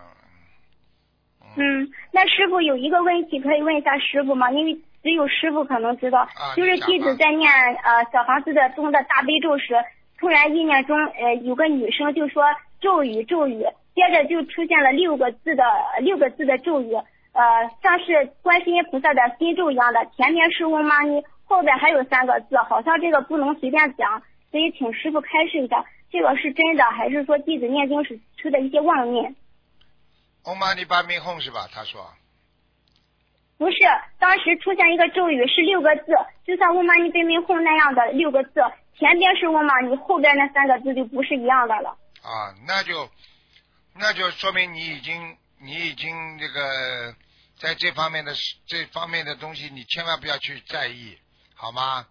那师傅有一个问题可以问一下师傅吗？因为只有师傅可能知道，就是弟子在念小房子中的大悲咒时，突然意念中有个女生就说咒语，接着就出现了6个字的咒语，像是观世音菩萨的心咒一样的，前面是嗡嘛呢，后边还有3个字，好像这个不能随便讲，所以请师傅开示一下，这个是真的还是说弟子念经时出的一些妄念？ 嗡嘛呢叭咪吽是吧？他说不是，当时出现一个咒语是6个字，就像嗡嘛呢叭咪吽那样的6个字，前边是嗡嘛呢，后边那3个字就不是一样的了。 那就说明你已经这个在这方面的东西，你千万不要去在意，好吗？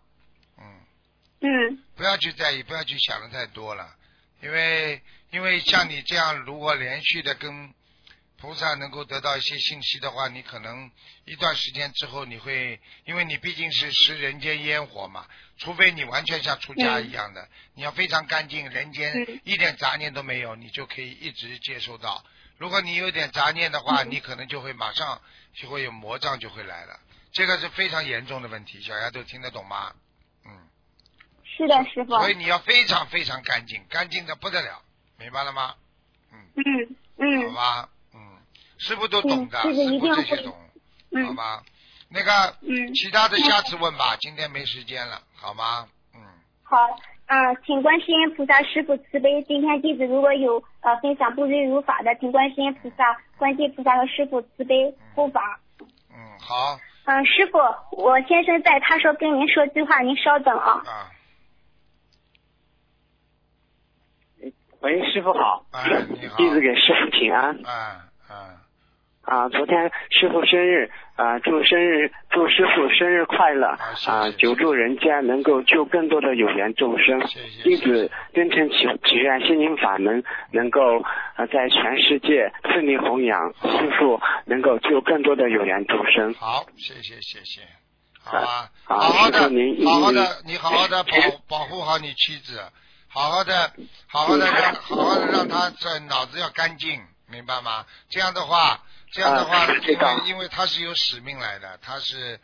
不要去在意，不要去想的太多了，因为像你这样，如果连续的跟菩萨能够得到一些信息的话，你可能一段时间之后，你会，因为你毕竟是食人间烟火嘛，除非你完全像出家一样的，你要非常干净，人间一点杂念都没有，你就可以一直接受到。如果你有点杂念的话，你可能就会马上就会有魔障就会来了，这个是非常严重的问题，小丫头听得懂吗？ 是的，师傅。 所以你要非常非常干净，干净的不得了，明白了吗？好吧，师傅都懂的，师傅这些懂，好吧？那个，其他的下次问吧，今天没时间了，好吗？ 好，请观世音菩萨师父慈悲，今天弟子如果有分享不瑞如法的，请观世音菩萨、观世菩萨和师父慈悲护法。 好。 师傅，我先生在，他说跟您说句话，您稍等啊。 喂，师傅好。 你好。 弟子给师傅请安。昨天师傅生日，祝师傅生日快乐，久住人间，能够救更多的有缘众生。弟子真诚祈愿心灵法门能够在全世界顺利弘扬，师傅能够救更多的有缘众生。 好，谢谢。好啊，好好的，你好好的保护好你妻子，好好的让他这脑子要干净，明白吗？这样的话，因为他是有使命来的，他是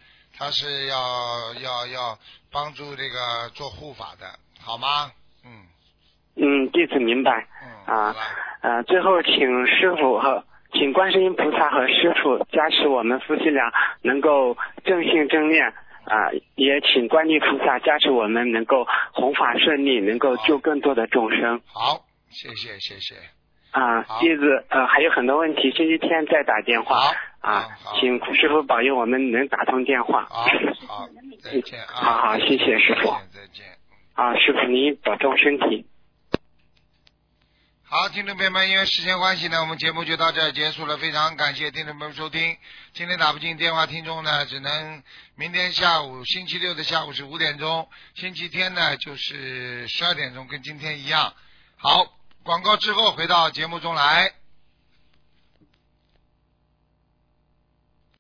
要帮助这个做护法的，好吗？ 弟子明白。最后请师傅请观世音菩萨和师父加持我们夫妻俩能够正信正念，也请观世菩萨加持我们能够弘法顺利，能够救更多的众生。 好，谢谢。 弟子还有很多问题，星期天再打电话。请师父保佑我们能打通电话。 好，再见啊。 好，谢谢师父。 再见。 师父您保重身体。 好，听众朋友们，因为时间关系呢，我们节目就到这儿结束了。非常感谢听众朋友们收听。今天打不进电话，听众呢只能明天下午，星期六的下午是5点钟，星期天呢就是12点钟，跟今天一样。好，广告之后回到节目中来。